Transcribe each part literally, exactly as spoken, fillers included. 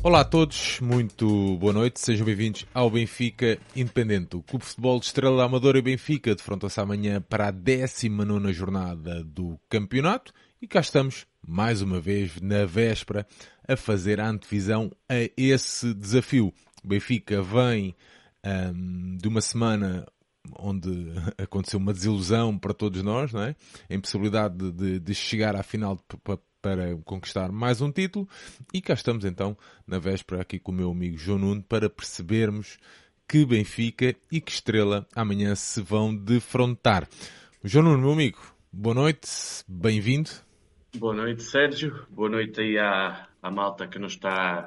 Olá a todos, muito boa noite, sejam bem-vindos ao Benfica Independente. O Clube de Futebol de Estrela da Amadora e Benfica defrontam-se amanhã para a décima nona jornada do campeonato e cá estamos, mais uma vez, na véspera, a fazer a antevisão a esse desafio. O Benfica vem um, de uma semana onde aconteceu uma desilusão para todos nós, não é? A impossibilidade de, de, de chegar à final de, para, para conquistar mais um título, e cá estamos então na véspera aqui com o meu amigo João Nuno para percebermos que Benfica e que Estrela amanhã se vão defrontar. João Nuno, meu amigo, boa noite, bem-vindo. Boa noite, Sérgio, boa noite aí à, à malta que nos está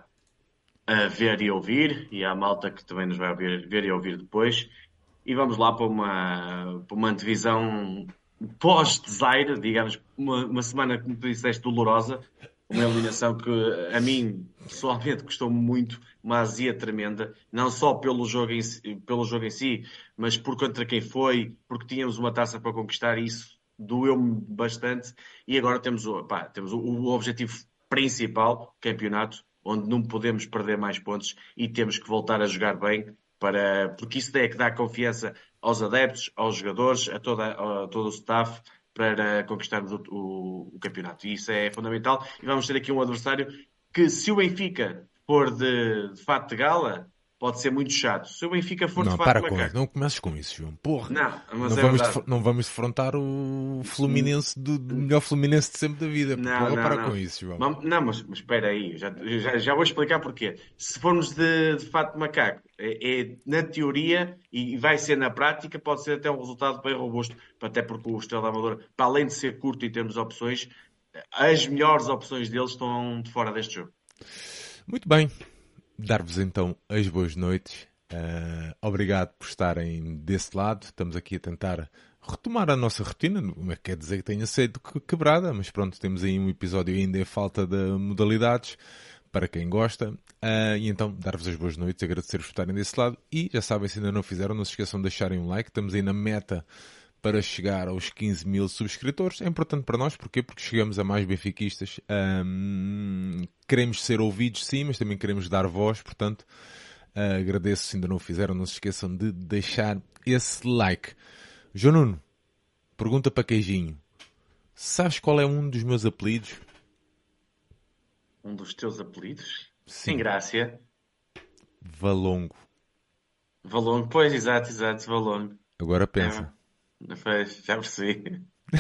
a ver e ouvir e à malta que também nos vai ver, ver e ouvir depois. E vamos lá para uma, para uma antevisão pós-desaire, digamos, uma, uma semana, como tu disseste, dolorosa. Uma eliminação que a mim, pessoalmente, custou-me muito, uma azia tremenda. Não só pelo jogo em si, pelo jogo em si, mas por contra quem foi, porque tínhamos uma taça para conquistar, e isso doeu-me bastante. E agora temos, o, pá, temos o, o objetivo principal, campeonato, onde não podemos perder mais pontos e temos que voltar a jogar bem. Para, porque isso é que dá confiança aos adeptos, aos jogadores, a, toda, a todo o staff para conquistarmos o, o, o campeonato. E isso é fundamental. E vamos ter aqui um adversário que, se o Benfica for de, de fato de gala, pode ser muito chato. Se o Benfica for Não, de fato para de com macaco... isso, não comeces com isso, João. Porra, Não, mas não, é vamos verdade. def- não vamos defrontar o Fluminense do, do melhor Fluminense de sempre da vida. Não, Porra, não, para não. com isso, João. Mam- Não, mas, mas espera aí, já, já, já vou explicar porquê. Se formos de, de fato de macaco, é, é na teoria e vai ser na prática, pode ser até um resultado bem robusto, até porque o Estrela da Amadora, para além de ser curto em termos de opções, as melhores opções deles estão de fora deste jogo. Muito bem, dar-vos então as boas noites. Uh, obrigado por estarem desse lado. Estamos aqui a tentar retomar a nossa rotina. Não é que quer dizer que tenha sido quebrada, mas pronto, temos aí um episódio ainda em falta de modalidades para quem gosta. Uh, e então, dar-vos as boas noites, agradecer-vos por estarem desse lado. E já sabem, se ainda não fizeram, não se esqueçam de deixarem um like. Estamos aí na meta para chegar aos quinze mil subscritores. É importante para nós, porquê? Porque chegamos a mais benfiquistas. Um, queremos ser ouvidos, sim, mas também queremos dar voz, portanto, uh, agradeço se ainda não o fizeram. Não se esqueçam de deixar esse like. João Nuno, pergunta para Queijinho. Sabes qual é um dos meus apelidos? Um dos teus apelidos? Sim. Em Grácia. Valongo. Valongo, pois, exato, exato, Valongo. Agora pensa. É, pois, já percebi.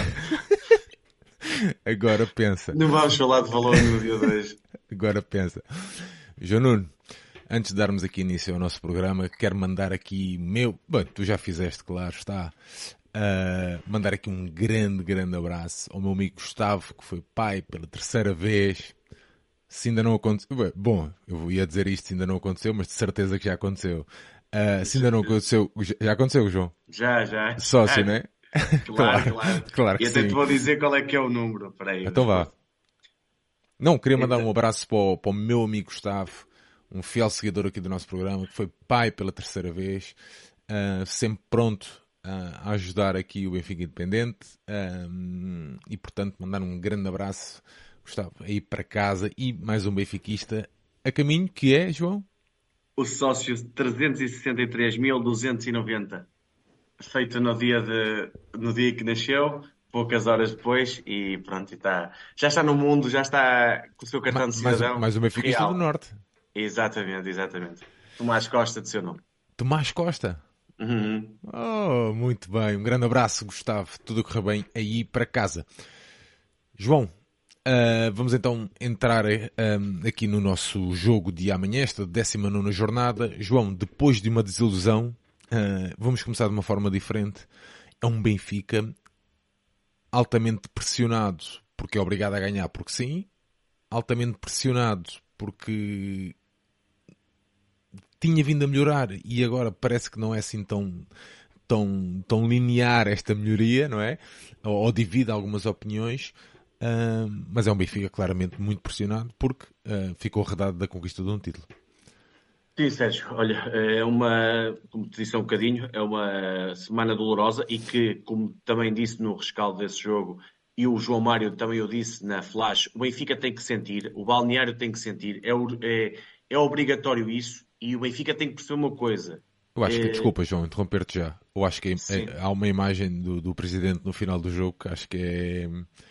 Agora pensa. Não vamos falar de Valongo no dia de hoje. Agora pensa. João Nuno, antes de darmos aqui início ao nosso programa, quero mandar aqui meu... Bem, tu já fizeste, claro, está. Uh, mandar aqui um grande, grande abraço ao meu amigo Gustavo, que foi pai pela terceira vez. Se ainda não aconteceu... Bom, eu ia dizer isto se ainda não aconteceu, mas de certeza que já aconteceu. Uh, se ainda não aconteceu... Já aconteceu, João? Já, já. Sócio, Ah, não é? Claro, claro. Claro que E até sim. te vou dizer qual é que é o número. Peraí, Então vá. Não, queria mandar Então- um abraço para o, para o meu amigo Gustavo, um fiel seguidor aqui do nosso programa, que foi pai pela terceira vez, uh, sempre pronto uh, a ajudar aqui o Benfica Independente, um, e portanto mandar um grande abraço, Gustavo, aí para casa, e mais um benfiquista a caminho, que é, João? O sócio trezentos e sessenta e três mil duzentos e noventa. Feito no dia, de, no dia que nasceu, poucas horas depois, e pronto, e tá, já está no mundo, já está com o seu cartão Ma- de mais, cidadão. mais um benfiquista real. do Norte. Exatamente, exatamente. Tomás Costa, de seu nome. Tomás Costa. Uhum. Oh, muito bem. Um grande abraço, Gustavo. Tudo corre bem aí para casa. João, uh, vamos então entrar um, aqui no nosso jogo de amanhã, esta décima nona jornada. João, depois de uma desilusão, uh, vamos começar de uma forma diferente. É um Benfica altamente pressionado porque é obrigado a ganhar, porque sim. Altamente pressionado porque tinha vindo a melhorar e agora parece que não é assim tão, tão, tão linear esta melhoria, não é? Ou, ou divide algumas opiniões, uh, mas é um Benfica claramente muito pressionado porque uh, ficou arredado da conquista de um título. Sim, Sérgio, olha, é uma, como te disse há um bocadinho, é uma semana dolorosa e que, como também disse no rescaldo desse jogo, e o João Mário também eu disse na Flash, o Benfica tem que sentir, o balneário tem que sentir, é, é, é obrigatório isso, e o Benfica tem que perceber uma coisa. Eu acho que, É, desculpa, João, interromper-te já. Eu acho que é- sim, é- há uma imagem do, do presidente no final do jogo que acho que é,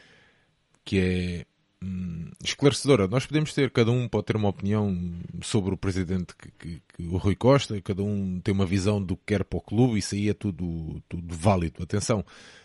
que é hum, esclarecedora. Nós podemos ter, cada um pode ter uma opinião sobre o presidente que, que- que o Rui Costa, cada um tem uma visão do que quer para o clube, isso aí é tudo, tudo válido. Atenção.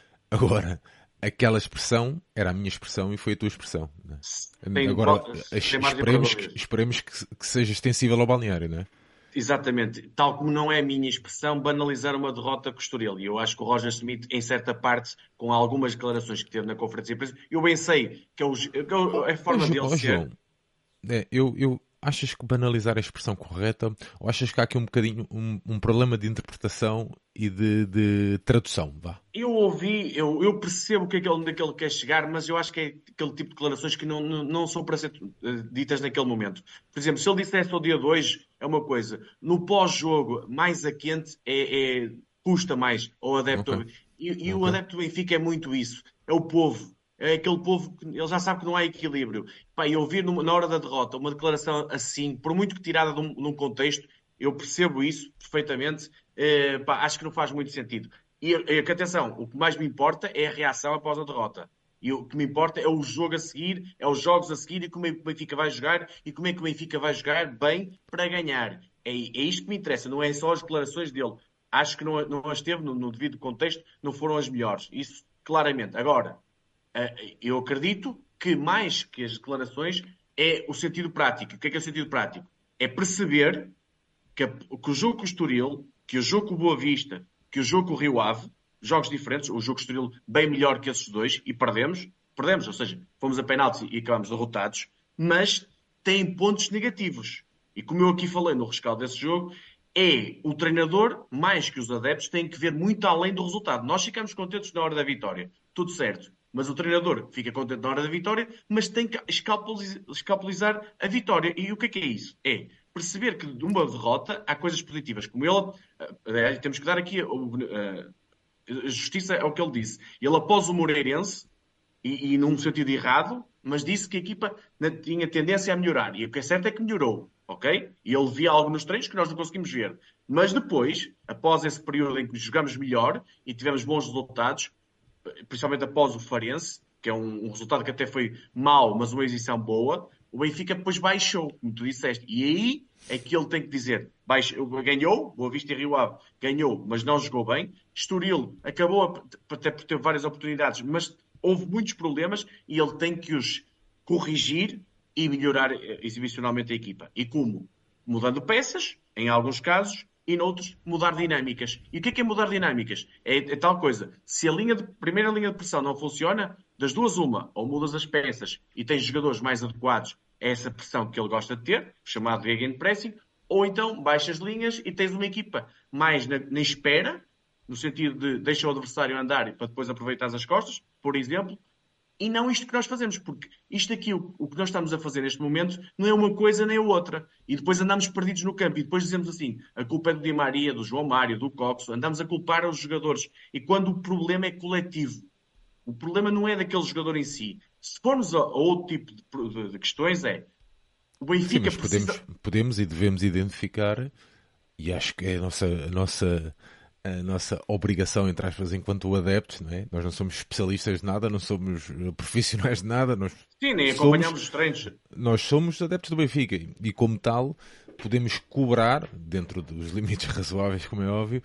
Agora, aquela expressão era a minha expressão e foi a tua expressão, né? sem, Agora, es- sem margem para esperemos que, dúvidas. esperemos que, que seja extensível ao balneário, não é? Exatamente. Tal como não é a minha expressão, banalizar uma derrota com o Estoril. E eu acho que o Roger Schmidt, em certa parte, com algumas declarações que teve na conferência de imprensa, eu bem sei que é, o, que Oh, é a oh, forma Jo- dele oh, ser. João, é, eu, eu achas que banalizar é a expressão correta ou achas que há aqui um bocadinho um, um problema de interpretação e de, de tradução, vá? Eu ouvi, eu, eu percebo que aquele, onde é que ele quer chegar, mas eu acho que é aquele tipo de declarações que não, não, não são para ser eh, ditas naquele momento. Por exemplo, se ele dissesse ao dia dois, é uma coisa. No pós-jogo, mais a quente, é, é- custa mais ao Ok, adepto. E, e o ok. adepto do Benfica é muito isso. É o povo. É aquele povo que ele já sabe que não há equilíbrio. Pá, e ouvir numa- na hora da derrota uma declaração assim, por muito que tirada de um, de um contexto, eu percebo isso perfeitamente. Eh, pá, acho que não faz muito sentido. E, e que atenção, o que mais me importa é a reação após a derrota. E o que me importa é o jogo a seguir, é os jogos a seguir e como é que o Benfica vai jogar e como é que o Benfica vai jogar bem para ganhar. É, é isto que me interessa, não é só as declarações dele. Acho que não, não as teve no, no devido contexto, não foram as melhores. Isso claramente. Agora, eh, eu acredito que mais que as declarações é o sentido prático. O que é que é o sentido prático? É perceber que, a- que o jogo com o Estoril, que o jogo com o Boa Vista, que o jogo com o Rio Ave, jogos diferentes, o jogo com o Estoril bem melhor que esses dois, e perdemos, perdemos, ou seja, fomos a penaltis e acabamos derrotados, mas tem pontos negativos. E como eu aqui falei no rescaldo desse jogo, é o treinador, mais que os adeptos, tem que ver muito além do resultado. Nós ficamos contentes na hora da vitória, tudo certo. Mas o treinador fica contente na hora da vitória, mas tem que escalpeliz- escalpelizar a vitória. E o que é que é isso? É perceber que de uma derrota há coisas positivas. Como ele, eh, temos que dar aqui a, a justiça é o que ele disse. Ele, após o Moreirense, e, e num sentido errado, mas disse que a equipa tinha tendência a melhorar. E o que é certo é que melhorou, ok? E ele via algo nos treinos que nós não conseguimos ver. Mas depois, após esse período em que jogamos melhor e tivemos bons resultados, principalmente após o Farense, que é um, um resultado que até foi mau, mas uma exibição boa, o Benfica depois baixou, como tu disseste. E aí é que ele tem que dizer: baixo, ganhou, Boa Vista e Rio Ave ganhou, mas não jogou bem. Estoril acabou a, até por ter várias oportunidades, mas houve muitos problemas e ele tem que os corrigir e melhorar eh, exibicionalmente a equipa. E como? Mudando peças, em alguns casos, e noutros mudar dinâmicas. E o que é que é mudar dinâmicas? É, é tal coisa. Se a linha de, primeira linha de pressão não funciona, das duas uma, ou mudas as peças e tens jogadores mais adequados a essa pressão que ele gosta de ter, chamado gegenpressing, ou então baixas linhas e tens uma equipa mais na, na espera, no sentido de deixa o adversário andar para depois aproveitar as costas, por exemplo, e não isto que nós fazemos, porque isto aqui, o, o que nós estamos a fazer neste momento, não é uma coisa nem a outra. E depois andamos perdidos no campo e depois dizemos assim: a culpa é do Di Maria, do João Mário, do Coxo, andamos a culpar os jogadores. E quando o problema é coletivo, o problema não é daquele jogador em si. Se formos a, a outro tipo de, de- de questões, é o Sim, Benfica mas podemos, precisa. podemos e devemos identificar, e acho que é a nossa, a nossa, a nossa obrigação, entre aspas, enquanto adeptos, não é? Nós não somos especialistas de nada, não somos eh, profissionais de nada, nós Sim, nem somos, acompanhamos os treinos. nós somos adeptos do Benfica e, como tal, podemos cobrar, dentro dos limites razoáveis, como é óbvio,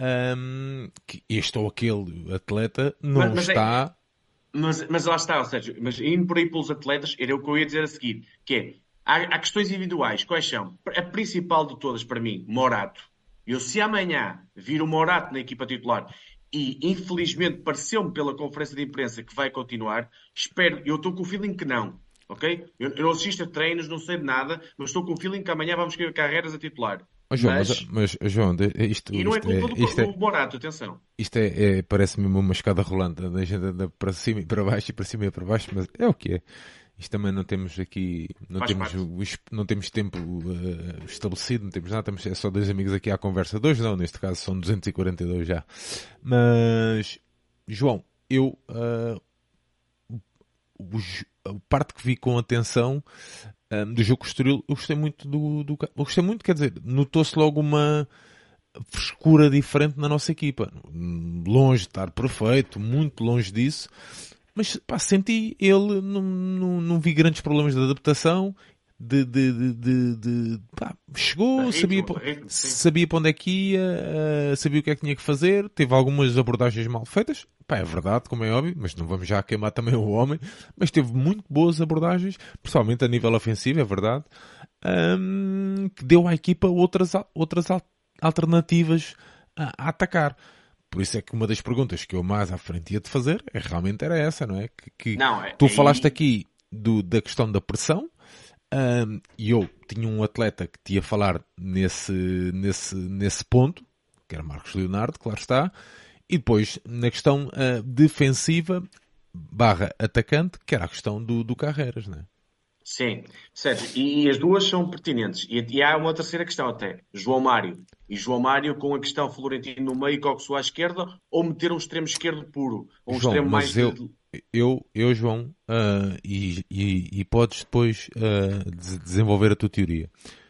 ahm, que este ou aquele atleta Mas, não mas é, está. Mas, mas lá está, ou seja, mas indo por aí pelos atletas, era o que eu ia dizer a seguir, que é, há, há questões individuais, quais são? A principal de todas, para mim, Morato. Eu, se amanhã vir o Morato na equipa titular e, infelizmente, pareceu-me pela conferência de imprensa que vai continuar, espero, eu estou com o feeling que não, ok? Eu, eu não assisto a treinos, não sei de nada, mas estou com o feeling que amanhã vamos querer Carreiras a titular. Oh, João, mas, Mas, mas João, de- e isto, não é isto culpa é, do, isto é, do Morato, atenção. Isto é, é- parece-me uma escada rolante, a gente anda para cima e para baixo e para cima e para baixo, mas é o que é. Isto também não temos aqui, não Faz temos, parte. o es- não temos tempo eh, estabelecido, não temos nada, temos é só dois amigos aqui à conversa. Dois não, neste caso são duzentos e quarenta e dois já. Mas, João, eu, ah, o- a parte que vi com atenção um, do jogo com o Estoril, eu gostei muito do, do... Eu gostei muito, quer dizer, notou-se logo uma frescura diferente na nossa equipa. Longe de estar perfeito, muito longe disso. Mas, pá, senti ele, não, não, não vi grandes problemas de adaptação, de, de, de, de, de pá, chegou, De sabia, ritmo, de ritmo, sim. sabia para onde é que ia, uh, sabia o que é que tinha que fazer, teve algumas abordagens mal feitas, pá, é verdade, como é óbvio, mas não vamos já queimar também o homem, mas teve muito boas abordagens, principalmente a nível ofensivo, é verdade, um, que deu à equipa outras, outras alternativas a, a atacar. Por isso é que uma das perguntas que eu mais à frente ia te fazer é, realmente era essa, não é? Que, que Não, é, tu é, falaste aqui do, da questão da pressão, um, e eu tinha um atleta que te ia falar nesse, nesse, nesse ponto, que era Marcos Leonardo, claro está, e depois na questão uh, defensiva barra atacante, que era a questão do, do Carreiras, não é? sim, Sérgio, e, e as duas são pertinentes. E, e há uma terceira questão até. João Mário. E João Mário com a questão Florentino no meio e Coxo à esquerda, ou meter um extremo esquerdo puro, ou um João, extremo mais mas de... eu, eu, eu João, uh, e, e, e podes depois uh, des- desenvolver a tua teoria.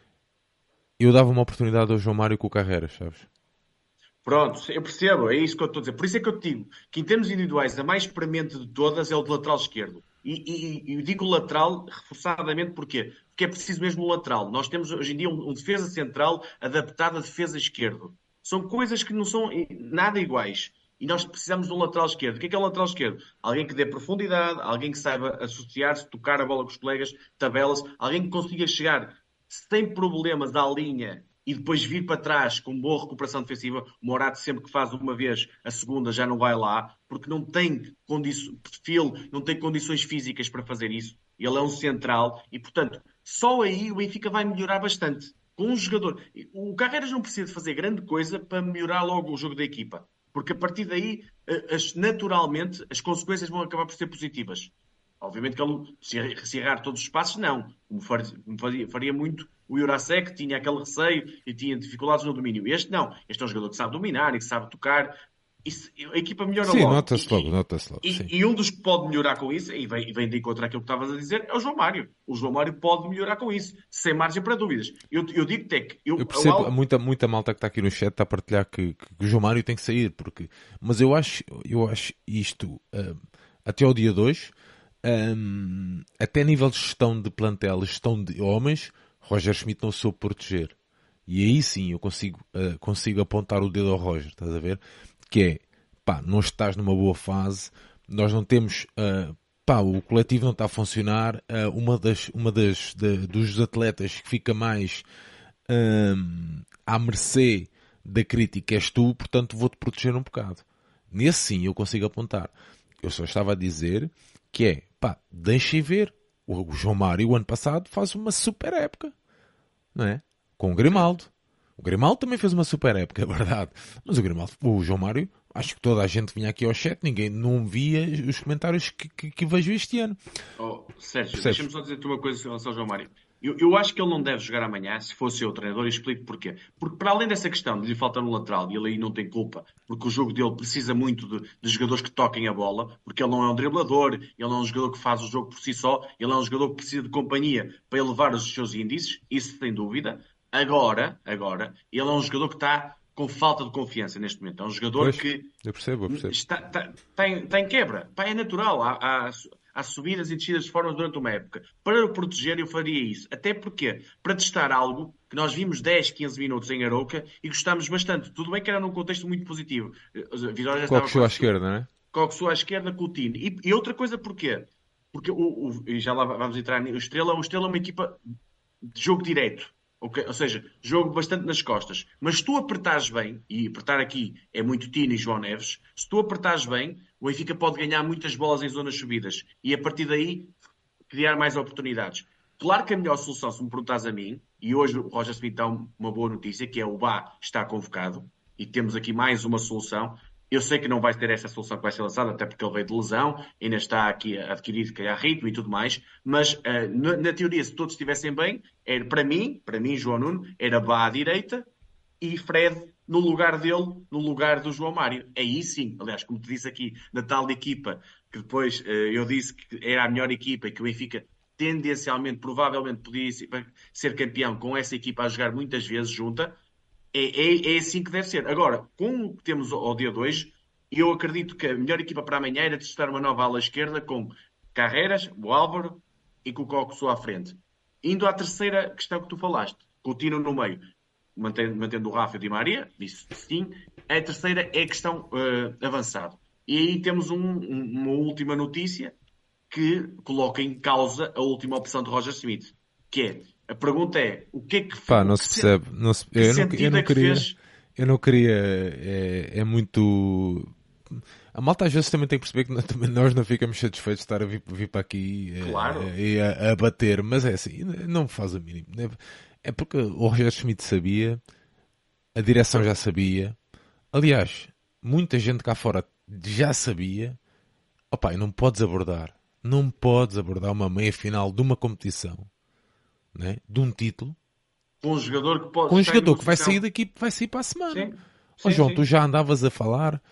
Eu dava uma oportunidade ao João Mário com o Carreiras, sabes? Pronto, eu percebo, é isso que eu estou a dizer. Por isso é que eu te digo que em termos individuais a mais experimente de todas é o de lateral esquerdo. E, e, e digo lateral reforçadamente porquê? Porque é preciso mesmo o lateral. Nós temos hoje em dia um, um defesa central adaptado a defesa esquerdo. São coisas que não são eh, nada iguais. E nós precisamos de um lateral esquerdo. O que é que é um lateral esquerdo? Alguém que dê profundidade, alguém que saiba associar-se, tocar a bola com os colegas, tabelas, alguém que consiga chegar sem problemas à linha e depois vir para trás com boa recuperação defensiva. O Morato, sempre que faz uma vez, a segunda já não vai lá, porque não tem perfil, não tem condições físicas para fazer isso. Ele é um central e, portanto, só aí o Benfica vai melhorar bastante. Com um jogador. O Carreiras não precisa de fazer grande coisa para melhorar logo o jogo da equipa. Porque a partir daí, as, naturalmente, as consequências vão acabar por ser positivas. Obviamente que ele, se, se errar todos os passos, não. Como faria, faria muito o Jurasek, que tinha aquele receio e tinha dificuldades no domínio. Este não. Este é um jogador que sabe dominar e que sabe tocar. Isso, a equipa melhora Sim, logo. nota-se logo, E, nota-se logo, sim. e, e um dos que pode melhorar com isso, e vem, vem de encontro àquilo que estavas a dizer, é o João Mário. O João Mário pode melhorar com isso, sem margem para dúvidas. Eu, eu digo até que... Eu, Eu eu, percebo, algo... muita, muita malta que está aqui no chat está a partilhar que, que, que o João Mário tem que sair, porque... mas eu acho, eu acho isto, uh, até ao dia dois, um, até a nível de gestão de plantel, gestão de homens, Roger Schmidt não soube proteger. E aí sim eu consigo, uh, consigo apontar o dedo ao Roger, estás a ver? Que é, pá, não estás numa boa fase, nós não temos... Uh, pá, o coletivo não está a funcionar, uh, uma das, uma das, de, dos atletas que fica mais hum, à mercê da crítica és tu, portanto vou-te proteger um bocado. Nesse sim eu consigo apontar. Eu só estava a dizer que é, pá, deixem ver. O, o João Mário, o ano passado, faz uma super época, não é? Com o Grimaldo. O Grimaldo também fez uma super época, é verdade. Mas o Grimaldo, o João Mário, acho que toda a gente vinha aqui ao chat, ninguém não via os comentários que, que, que vejo este ano. Oh, Sérgio, Percebes? deixa-me só dizer-te uma coisa em relação ao João Mário. Eu, eu acho que ele não deve jogar amanhã, se fosse eu o treinador, e explico porquê. Porque para além dessa questão de lhe faltar no lateral, e ele aí não tem culpa, porque o jogo dele precisa muito de, de jogadores que toquem a bola, porque ele não é um driblador, ele não é um jogador que faz o jogo por si só, ele é um jogador que precisa de companhia para elevar os seus índices, isso sem dúvida. Agora, agora, ele é um jogador que está com falta de confiança neste momento. É um jogador Pois, que eu percebo, eu percebo. está, está, está, em, está em quebra. Pá, é natural. Há, há, há subidas e descidas de formas durante uma época. Para o proteger, eu faria isso. Até porque, para testar algo que nós vimos dez, quinze minutos em Arouca e gostámos bastante. Tudo bem que era num contexto muito positivo. A Vitória já estava Coxo à quase esquerda, não é? Coxo à esquerda, Coutinho. E, e outra coisa porquê? Porque o, o, e já lá vamos entrar no Estrela. O Estrela é uma equipa de jogo direto. Okay? Ou seja, jogo bastante nas costas. Mas se tu apertares bem, e apertar aqui é muito Tino e João Neves, se tu apertares bem, o Benfica pode ganhar muitas bolas em zonas subidas. E a partir daí, criar mais oportunidades. Claro que a melhor solução, se me perguntas a mim, e hoje o Roger Smith dá uma boa notícia, que é o Bá está convocado, e temos aqui mais uma solução. Eu sei que não vai ter essa solução que vai ser lançada, até porque ele veio de lesão, ainda está aqui a adquirir, se calhar, ritmo e tudo mais, mas uh, na, na, teoria, se todos estivessem bem, era, para mim, para mim, João Nuno, era Bá à direita e Fred no lugar dele, no lugar do João Mário. Aí sim, aliás, como te disse aqui, na tal equipa, que depois uh, eu disse que era a melhor equipa e que o Benfica tendencialmente, provavelmente podia ser campeão com essa equipa a jogar muitas vezes junta, é, é, é assim que deve ser. Agora, com o que temos ao, ao dia dois, eu acredito que a melhor equipa para amanhã era testar uma nova ala esquerda com Carreiras, o Álvaro e com o Coxo à frente. Indo à terceira questão que tu falaste, Coutinho no meio, mantendo, mantendo o Rafa e o Di Maria, disse sim. A terceira é a questão uh, avançado. E aí temos um, um, uma última notícia que coloca em causa a última opção de Roger Smith, que é, a pergunta é, o que é que... Pá, não que se percebe. Não se, que eu, não, sentido eu não é que queria... fez... Eu não queria... É, é muito... A malta às vezes também tem que perceber que nós, também nós não ficamos satisfeitos de estar a vir, vir para aqui Claro. e a, a, a bater, mas é assim, não faz a mínima. É porque o Roger Schmidt sabia, a direção já sabia, aliás, muita gente cá fora já sabia. Opa, não podes abordar, não podes abordar uma meia-final de uma competição, né? De um título, Com um jogador que pode com um estar em jogador que vai negociação. sair daqui, vai sair para a semana. Sim, Ó sim, João, sim. tu já andavas a falar,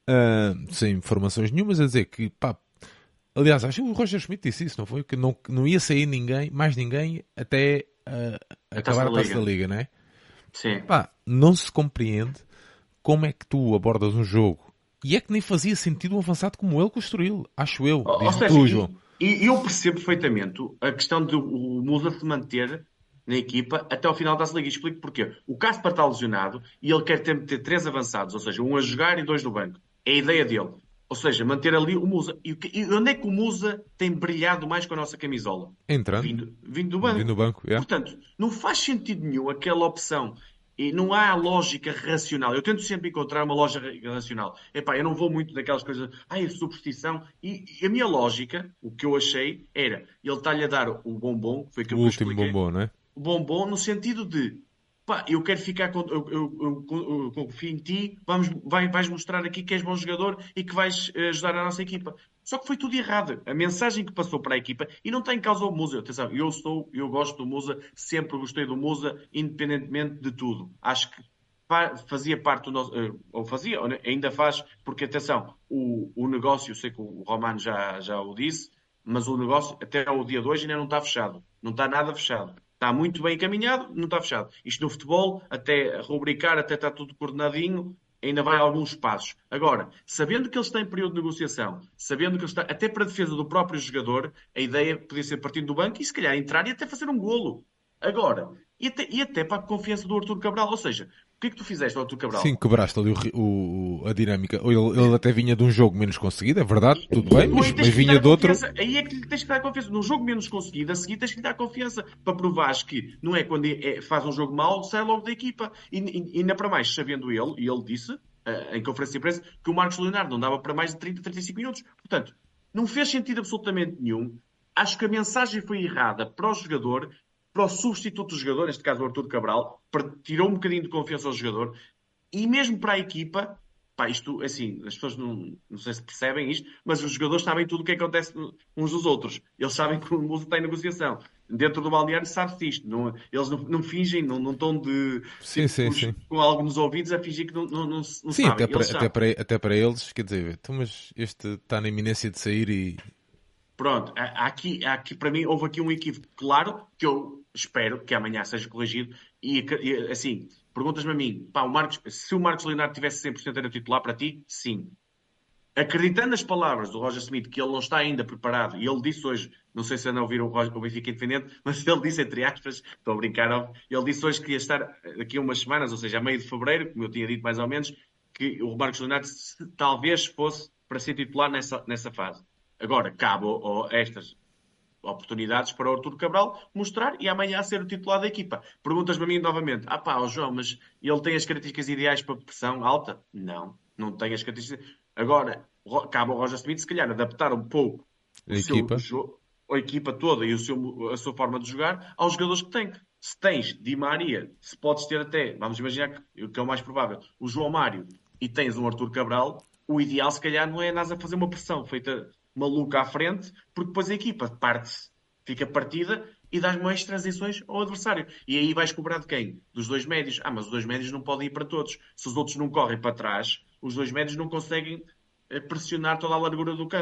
uh, sem informações nenhumas, a dizer que, pá, aliás, acho que o Roger Schmidt disse isso, não foi? Que não, que não ia sair ninguém, mais ninguém, até uh, A acabar Taça a da Taça da Liga. Liga, não é? Sim. Pá, não se compreende como é que tu abordas um jogo. E é que nem fazia sentido um avançado como ele construí-lo, acho eu. Ou, ou Diz-me seja, tu, e, João. e eu percebo perfeitamente a questão de o Musa se manter na equipa até ao final da Taça da Liga. E explico porquê. O Casper está lesionado e ele quer ter, ter três avançados, ou seja, um a jogar e dois no banco. É a ideia dele. Ou seja, manter ali o Musa. E, o que- e onde é que o Musa tem brilhado mais com a nossa camisola? Entrando, Vindo, vindo do vi no banco. banco, é. Portanto, não faz sentido nenhum aquela opção. E não há lógica racional. Eu tento sempre encontrar uma lógica racional. Epá, eu não vou muito daquelas coisas, ai, a superstição. E, e a minha lógica, o que eu achei, era, ele está-lhe a dar o bombom, foi O aquilo que eu último expliquei, bombom, não é? o bombom no sentido de, pá, eu quero ficar com, eu, eu, eu- eu- eu confio em ti, vamos, vai, vais mostrar aqui que és bom jogador e que vais eh, ajudar a nossa equipa. Só que foi tudo errado. A mensagem que passou para a equipa, e não tem em causa o Musa. Atenção, eu sou, eu gosto do Musa, sempre gostei do Musa, independentemente de tudo. Acho que fa- fazia parte do nosso, eh, ou fazia, ou ainda faz, porque atenção, o, o negócio, eu sei que o Romano já, já o disse, mas o negócio até o dia de hoje ainda não está fechado. Não está nada fechado. Está muito bem encaminhado, não está fechado. Isto no futebol, até rubricar, até está tudo coordenadinho, ainda vai alguns passos. Agora, sabendo que ele está em período de negociação, sabendo que ele está, até para a defesa do próprio jogador, a ideia podia ser partindo do banco e se calhar entrar e até fazer um golo. Agora, e até, e até para a confiança do Arthur Cabral. Ou seja, o que é que tu fizeste ao Arthur Sim, Cabral? quebraste ali o, ri- o- o- a dinâmica. Ele, ele até vinha de um jogo menos conseguido, é verdade, tudo bem, Tu mas, aí tens mas que lhe vinha dar de outro. confiança. Aí é que lhe tens que dar confiança. Num jogo menos conseguido, a seguir tens que lhe dar confiança para provares que não é quando é- é- faz um jogo mau, sai logo da equipa. E, e, e ainda para mais, sabendo ele, e ele disse eh, em conferência de imprensa que o Marcos Leonardo não dava para mais de trinta, trinta e cinco minutos. Portanto, não fez sentido absolutamente nenhum. Acho que a mensagem foi errada para o jogador, para o substituto do jogador, neste caso o Artur Cabral, para- tirou um bocadinho de confiança ao jogador e mesmo para a equipa, pá, isto, assim, as pessoas não, não sei se percebem isto, mas os jogadores sabem tudo o que acontece uns dos outros. Eles sabem que o Musa está em negociação. Dentro do balneário sabe-se isto. Não, eles não, não fingem, não, não estão de, Sim, tipo, sim, com, os- sim. com algo nos ouvidos a fingir que não, não, não, não Sim, sabem. até para, Eles até, sabem. para, até para eles, quer dizer, então, mas este está na iminência de sair e. Pronto, há há aqui, há aqui, para mim, houve aqui um equívoco claro que eu espero que amanhã seja corrigido. E, e, assim, perguntas-me a mim, pá, o Marcos, se o Marcos Leonardo tivesse cem por cento era titular para ti? Sim. Acreditando nas palavras do Roger Smith, que ele não está ainda preparado, e ele disse hoje, não sei se andam a ouvir o, Roger, o Benfica Independente, mas ele disse, entre aspas, estou a brincar, óbvio, ele disse hoje que ia estar daqui a umas semanas, ou seja, a meio de fevereiro, como eu tinha dito mais ou menos, que o Marcos Leonardo se- talvez fosse para ser titular nessa, nessa fase. Agora, cabe ao- a estas oportunidades para o Artur Cabral mostrar e amanhã ser o titular da equipa. Perguntas-me a mim novamente: ah pá, ó João, mas ele tem as características ideais para pressão alta? Não, não tem as características. Agora, ro- cabe ao Roger Smith, se calhar, adaptar um pouco A o seu equipa. jogo, a equipa toda e o seu, a sua forma de jogar aos jogadores que tem. Se tens Di Maria, se podes ter até, vamos imaginar que, que é o mais provável, o João Mário e tens um Artur Cabral, o ideal se calhar não é nada a fazer uma pressão feita maluca à frente, porque depois a equipa parte-se, fica partida e dás mais transições ao adversário. E aí vais cobrar de quem? Dos dois médios. Ah, mas os dois médios não podem ir para todos. Se os outros não correm para trás, os dois médios não conseguem eh, pressionar toda a largura do campo.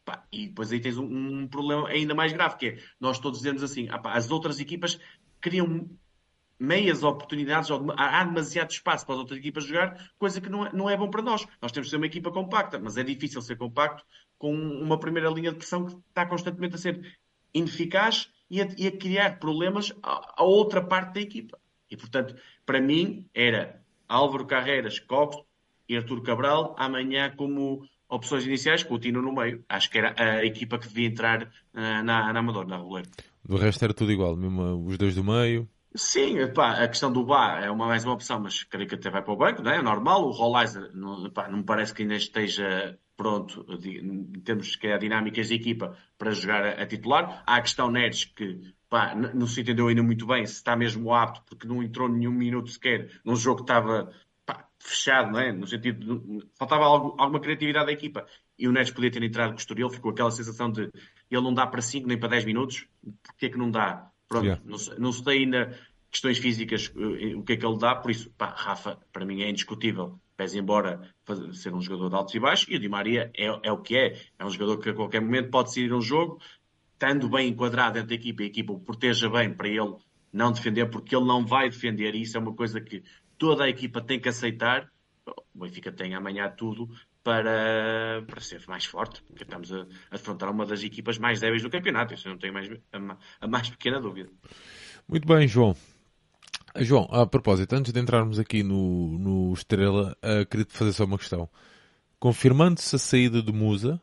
Pá, e depois aí tens um, um problema ainda mais grave, que é, nós todos dizemos assim, ah, pá, as outras equipas criam meias oportunidades, ou dem- há há demasiado espaço para as outras equipas jogar, coisa que não é, não é bom para nós. Nós temos de ser uma equipa compacta, mas é difícil ser compacto com uma primeira linha de pressão que está constantemente a ser ineficaz e a, e a criar problemas à, à outra parte da equipa. E, portanto, para mim, era Álvaro Carreras, Cox e Artur Cabral, amanhã como opções iniciais, com o Tino no meio. Acho que era a equipa que devia entrar ah, na, na Amadora, na Roleiro. Do resto era tudo igual, mesmo os dois do meio. Sim, pá, a questão do Bá é uma, mais uma opção, mas creio que até vai para o banco, não é? É normal. O Rolaiser não, pá, não me parece que ainda esteja pronto, de- em termos de calhar, dinâmicas de equipa, para jogar a, a titular. Há a questão Neres, que pá, n- não se entendeu ainda muito bem se está mesmo apto, porque não entrou nenhum minuto sequer num jogo que estava pá, fechado, não é? No sentido de faltava algo- alguma criatividade da equipa. E o Neres podia ter entrado com o Estoril, ficou aquela sensação de ele não dá para cinco nem para dez minutos, porque é que não dá? Yeah. Pronto, não sei, não sei ainda questões físicas, eh, o que é que ele dá, por isso, pá, Rafa, para mim é indiscutível. Pese embora fazer- ser um jogador de altos e baixos, e o Di Maria é, é o que é. É um jogador que a qualquer momento pode sair um jogo, estando bem enquadrado dentro da equipa, e a equipa o proteja bem para ele não defender, porque ele não vai defender, e isso é uma coisa que toda a equipa tem que aceitar. O Benfica tem amanhã tudo para, para ser mais forte, porque estamos a, a defrontar uma das equipas mais débeis do campeonato, isso eu não tenho mais, a, ma- a mais pequena dúvida. Muito bem, João. Ah, João, a propósito, antes de entrarmos aqui no, no Estrela, ah, queria-te fazer só uma questão. Confirmando-se a saída de Musa,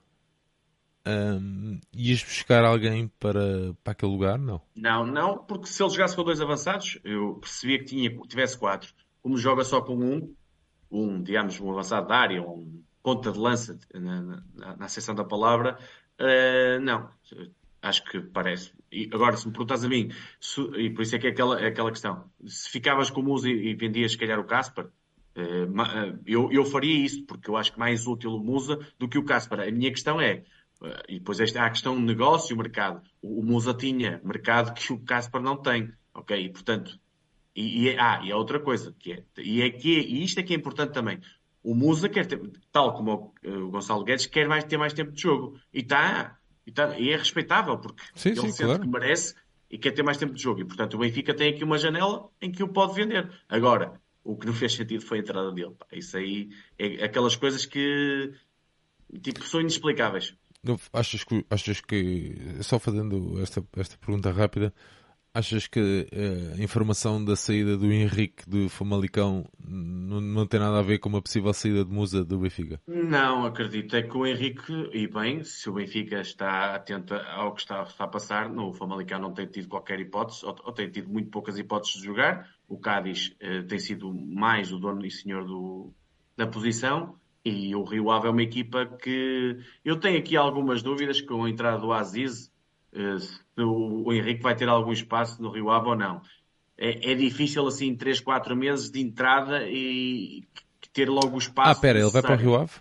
ahm, ias buscar alguém para, para aquele lugar? Não. Não, não, porque se ele jogasse com dois avançados, eu percebia que tinha, tivesse quatro. Como joga só com um, um, digamos, um avançado da área, um ponta de lança na, na, na acessão da palavra, eh, não. Acho que parece. E agora, se me perguntas a mim, se- e por isso é que é aquela, é aquela questão, se ficavas com o Musa e, e vendias, se calhar, o Casper, eh, ma- eh, eu, eu faria isso, porque eu acho que mais útil o Musa do que o Casper. A minha questão é, eh, e depois esta, há a questão de negócio e mercado. O, o Musa tinha mercado que o Casper não tem, ok? E, portanto, e, e, é- ah, e há outra coisa, que é, e, é que, é- e isto é que é importante também. O Musa quer ter, tal como o, eh, o Gonçalo Guedes, quer mais, ter mais tempo de jogo. E está, e, tá, e é respeitável, porque Sim, ele sim, sente que claro. merece e quer ter mais tempo de jogo. E, portanto, o Benfica tem aqui uma janela em que o pode vender. Agora, o que não fez sentido foi a entrada dele. Pá. Isso aí é aquelas coisas que, tipo, são inexplicáveis. Não- Achas que, achas que, só fazendo esta, esta pergunta rápida, achas que eh, a informação da saída do Henrique do Famalicão não, não tem nada a ver com uma possível saída de Musa do Benfica? Não, acredito é que o Henrique, e bem, se o Benfica está atento ao que está, está a passar, no Famalicão não tem tido qualquer hipótese, ou, ou tem tido muito poucas hipóteses de jogar. O Cádiz eh, tem sido mais o dono e senhor do, da posição, e o Rio Ave é uma equipa que eu tenho aqui algumas dúvidas com a entrada do Aziz, eh, se o, o Henrique vai ter algum espaço no Rio Ave ou não. É, é difícil assim, três, quatro meses de entrada e ter logo o Ah, espaço pera, ele vai para o necessário. Rio Ave?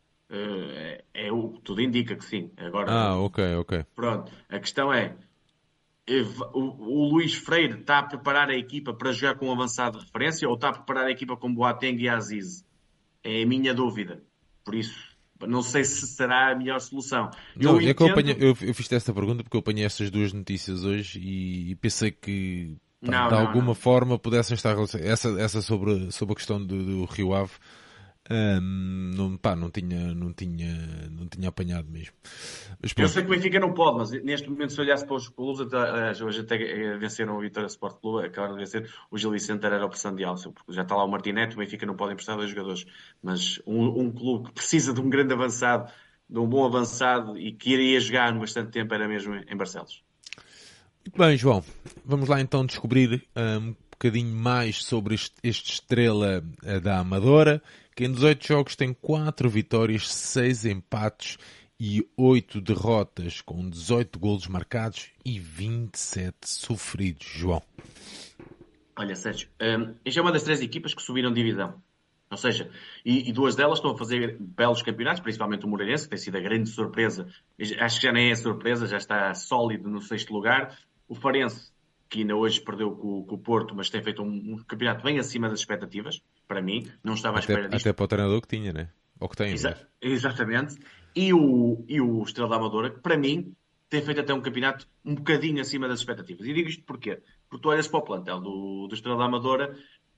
Eh, é, é o que tudo indica que sim. Agora, Ah, ok, ok. pronto. A questão é, eh, o, o Luís Freire está a preparar a equipa para jogar com um avançado de referência ou está a preparar a equipa com Boateng e Aziz? É a minha dúvida. Por isso, não sei se será a melhor solução. Não, Eu é que eu apanhei, entendo. eu, eu fiz esta pergunta porque eu apanhei estas duas notícias hoje e, e pensei que, pá, Não, de não, alguma não. forma pudessem estar relacionadas. Essa, essa sobre, sobre a questão do, do Rio Ave, ahm, não, pá, não tinha, não tinha, não tinha apanhado mesmo. Mas Eu sei pronto, que o Benfica não pode, mas neste momento, se olhasse para os clubes, até, aliás, hoje até eh, venceram o Vitória Sport Clube, acabaram de vencer, o Gil Vicente era a opção de Alce, porque já está lá o Martinete, o Benfica não pode emprestar dois jogadores. Mas um, um clube que precisa de um grande avançado, de um bom avançado e que iria jogar no bastante tempo era mesmo em Barcelos. muito bem, João. Vamos lá então descobrir ahm, um bocadinho mais sobre este, este estrela eh, da Amadora, que em dezoito jogos tem quatro vitórias, seis empates e oito derrotas, com dezoito golos marcados e vinte e sete sofridos, João. Olha, Sérgio, hum, esta é uma das três equipas que subiram divisão. Ou seja, e, e duas delas estão a fazer belos campeonatos, principalmente o Moreirense, que tem sido a grande surpresa. Acho que já nem é surpresa, já está sólido no sexto lugar. O Farense, que ainda hoje perdeu com, com o Porto, mas tem feito um, um campeonato bem acima das expectativas, para mim. Não estava à Até, espera até disto. para o treinador que tinha, né? Ou que tem, aliás. Exa- exatamente. E o, e o Estrela da Amadora, que para mim, tem feito até um campeonato um bocadinho acima das expectativas. E digo isto porquê? Porque tu olhas para o plantel do, do Estrela da Amadora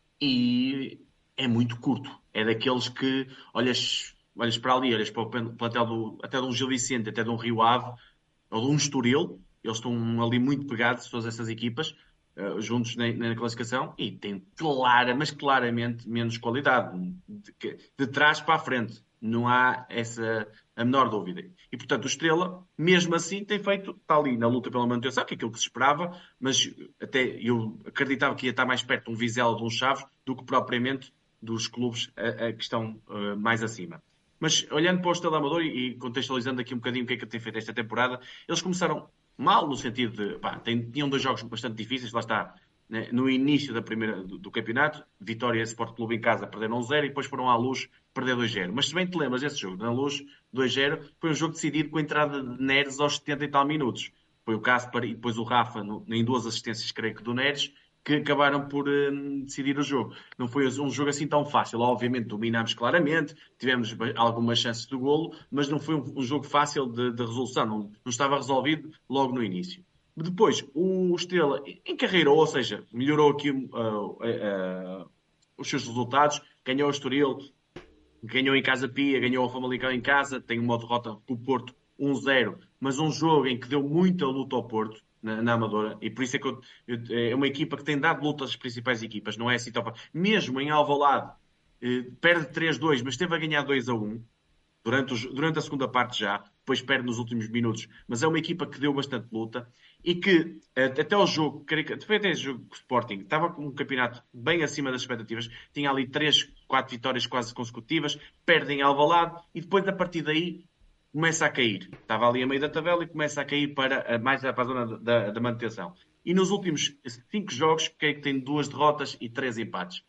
e é muito curto. É daqueles que olhas, olhas para ali, olhas para o plantel do, até de um Gil Vicente, até de um Rio Ave, ou de um Estoril. Eles estão ali muito pegados, todas essas equipas, eh, juntos na, na classificação, e têm clara, mas claramente menos qualidade. De, que- de trás para a frente. Não há essa a menor dúvida. E portanto, o Estrela, mesmo assim, tem feito, está ali na luta pela manutenção, que é aquilo que se esperava, mas até eu acreditava que ia estar mais perto de um Vizela ou de um Chaves do que propriamente dos clubes a, a que estão eh, mais acima. Mas olhando para o Estrela Amador e contextualizando aqui um bocadinho o que é que tem feito esta temporada, eles começaram mal no sentido de, pá, tem- tinham dois jogos bastante difíceis, lá está, né, no início da primeira, do, do campeonato, Vitória e Sport Clube em casa perderam um zero e depois foram à Luz perder dois zero. Mas se bem te lembras desse jogo, na Luz dois zero, foi um jogo decidido com a entrada de Neres aos setenta e tal minutos. Foi o Cássio e depois o Rafa no, em duas assistências, creio que do Neres, que acabaram por hum, decidir o jogo. Não foi um jogo assim tão fácil. Obviamente dominámos claramente, tivemos algumas chances de golo, mas não foi um, um jogo fácil de, de resolução. Não, não estava resolvido logo no início. Depois, o Estrela encarreirou, ou seja, melhorou aqui uh, uh, uh, os seus resultados, ganhou o Estoril, ganhou em casa Pia, ganhou o Famalicão em casa, tem uma derrota com o Porto um zero, mas um jogo em que deu muita luta ao Porto, na, na Amadora, e por isso é que eu, eu, é uma equipa que tem dado luta às principais equipas, não é assim tão fácil. Mesmo em Alvalade, eh, perde três dois, mas esteve a ganhar dois a um durante, os- durante a segunda parte já, depois perde nos últimos minutos, mas é uma equipa que deu bastante luta e que eh, até o jogo, creio que foi até o jogo com o Sporting, estava com um campeonato bem acima das expectativas, tinha ali três, quatro vitórias quase consecutivas, perdem Alvalade e depois a partir daí começa a cair. Estava ali a meio da tabela e começa a cair para a- mais para a zona da, da manutenção. E nos últimos cinco jogos, creio que tem duas derrotas e três empates.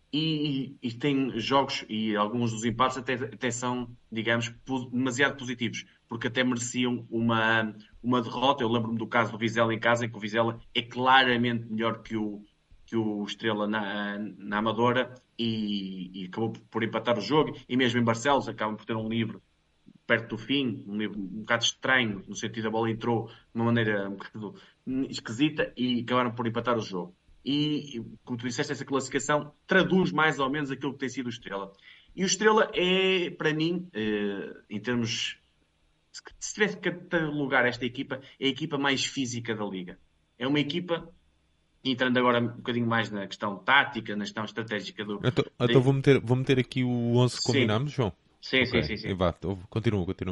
E, e tem jogos e alguns dos empates até, até são, digamos, po- demasiado positivos, porque até mereciam uma, uma derrota. Eu lembro-me do caso do Vizela em casa, em que o Vizela é claramente melhor que o, que o Estrela na, na Amadora e, e acabou por empatar o jogo. E mesmo em Barcelos acabam por ter um livro perto do fim, um livro um bocado estranho, no sentido a bola entrou de uma maneira um bocado esquisita e acabaram por empatar o jogo. E, como tu disseste, essa classificação traduz mais ou menos aquilo que tem sido o Estrela. E o Estrela é, para mim, eh, em termos. Se tivesse que catalogar esta equipa, é a equipa mais física da liga. É uma equipa, entrando agora um bocadinho mais na questão tática, na questão estratégica do. Então, então vou de- meter, vou meter aqui o onze que Sim, combinámos, João. sim, sim, Ok, sim, e sim. vá, então, continua, continua.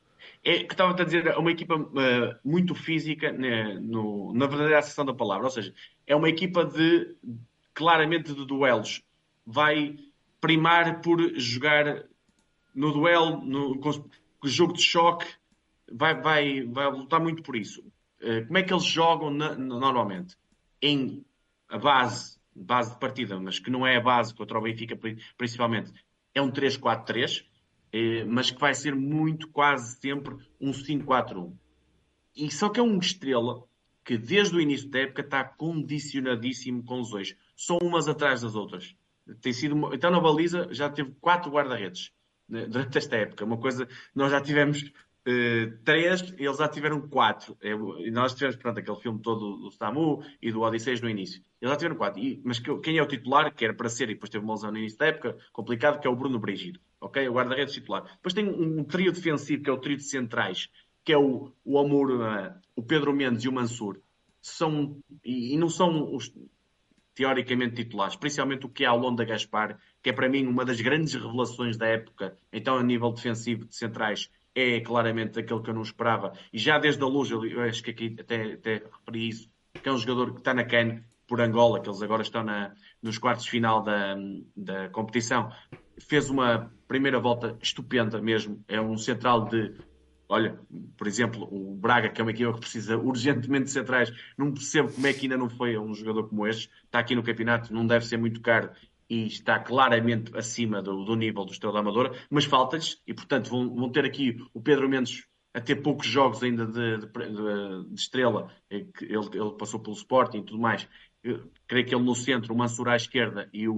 É que estava a dizer, é uma equipa eh, muito física, né, no- na verdadeira acessão da palavra. Ou seja, é uma equipa de claramente de duelos. Vai primar por jogar no duelo, no, com, com o jogo de choque, vai, vai, vai lutar muito por isso. Eh, como é que eles jogam na- normalmente? Em a base, base de partida, mas que não é a base contra o Benfica pri- principalmente, é um três quatro três, eh, mas que vai ser muito, quase sempre, um cinco quatro um. E só que é um Estrela que desde o início da época está condicionadíssimo com lesões. São umas atrás das outras. Tem sido uma... Então na baliza já teve quatro guarda-redes, né, durante esta época. Uma coisa, nós já tivemos eh, três, eles já tiveram quatro. É, e nós tivemos, pronto, aquele filme todo do Samu e do Odisseus no início. Eles já tiveram quatro. E- mas que- quem é o titular, que era para ser, e depois teve uma lesão no início da época, complicado, que é o Bruno Brígido. Ok? O guarda-redes titular. Depois tem um, um trio defensivo, que é o trio de centrais, que é o, o Amor, uh, o Pedro Mendes e o Mansur, são, e, e não são os teoricamente titulares, principalmente o que é o da Gaspar, que é para mim uma das grandes revelações da época, então a nível defensivo de centrais, é claramente aquele que eu não esperava. E já desde a Luz, eu, eu acho que aqui até, até referi isso, que é um jogador que está na CAN por Angola, que eles agora estão na, nos quartos de final da, da competição, fez uma primeira volta estupenda mesmo. É um central de. Olha, por exemplo, o Braga, que é uma equipa que precisa urgentemente de centrais, não percebo como é que ainda não foi um jogador como este. Está aqui no campeonato, não deve ser muito caro e está claramente acima do, do nível do Estrela da Amadora, mas falta-lhes e, portanto, vão, vão ter aqui o Pedro Mendes a ter poucos jogos ainda de, de, de- de Estrela. É que Ele, ele passou pelo Sporting e tudo mais. Eu creio que ele no centro, o Mansur à esquerda e o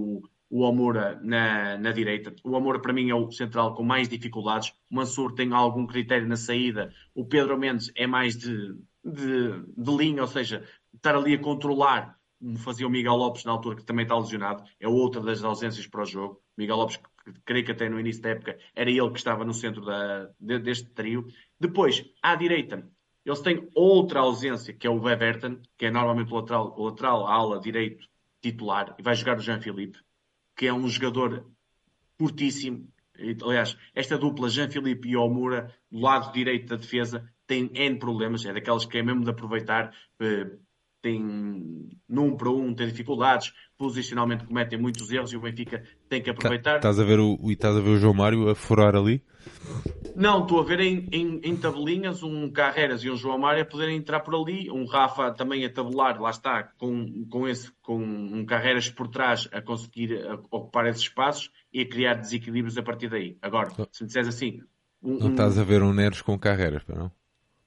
o Omura na, na direita. O Omura, para mim, é o central com mais dificuldades. O Mansur tem algum critério na saída. O Pedro Mendes é mais de, de, de linha, ou seja, estar ali a controlar, como fazia o Miguel Lopes na altura, que também está lesionado. É outra das ausências para o jogo. Miguel Lopes, que, creio que até no início da época, era ele que estava no centro da, de, deste trio. Depois, à direita, eles têm outra ausência, que é o Everton, que é normalmente o lateral, o lateral a ala direito titular, e vai jogar o Jean-Philippe, que é um jogador fortíssimo. Aliás, esta dupla, Jean-Philippe e Omura, do lado direito da defesa, tem N problemas. É daquelas que é mesmo de aproveitar. eh, Tem num para um, tem dificuldades, posicionalmente cometem muitos erros e o Benfica tem que Tá- aproveitar. Estás a ver o, e estás a ver o João Mário a furar ali? Não, estou a ver em, em, em tabelinhas um Carreras e um João Mário a poderem entrar por ali, um Rafa também a tabelar, lá está, com, com, esse, com um Carreras por trás a conseguir a- ocupar esses espaços e a criar desequilíbrios a partir daí. Agora, Não, se me disseres assim, não um, estás um- a ver um Neres com carreiras, pá, não?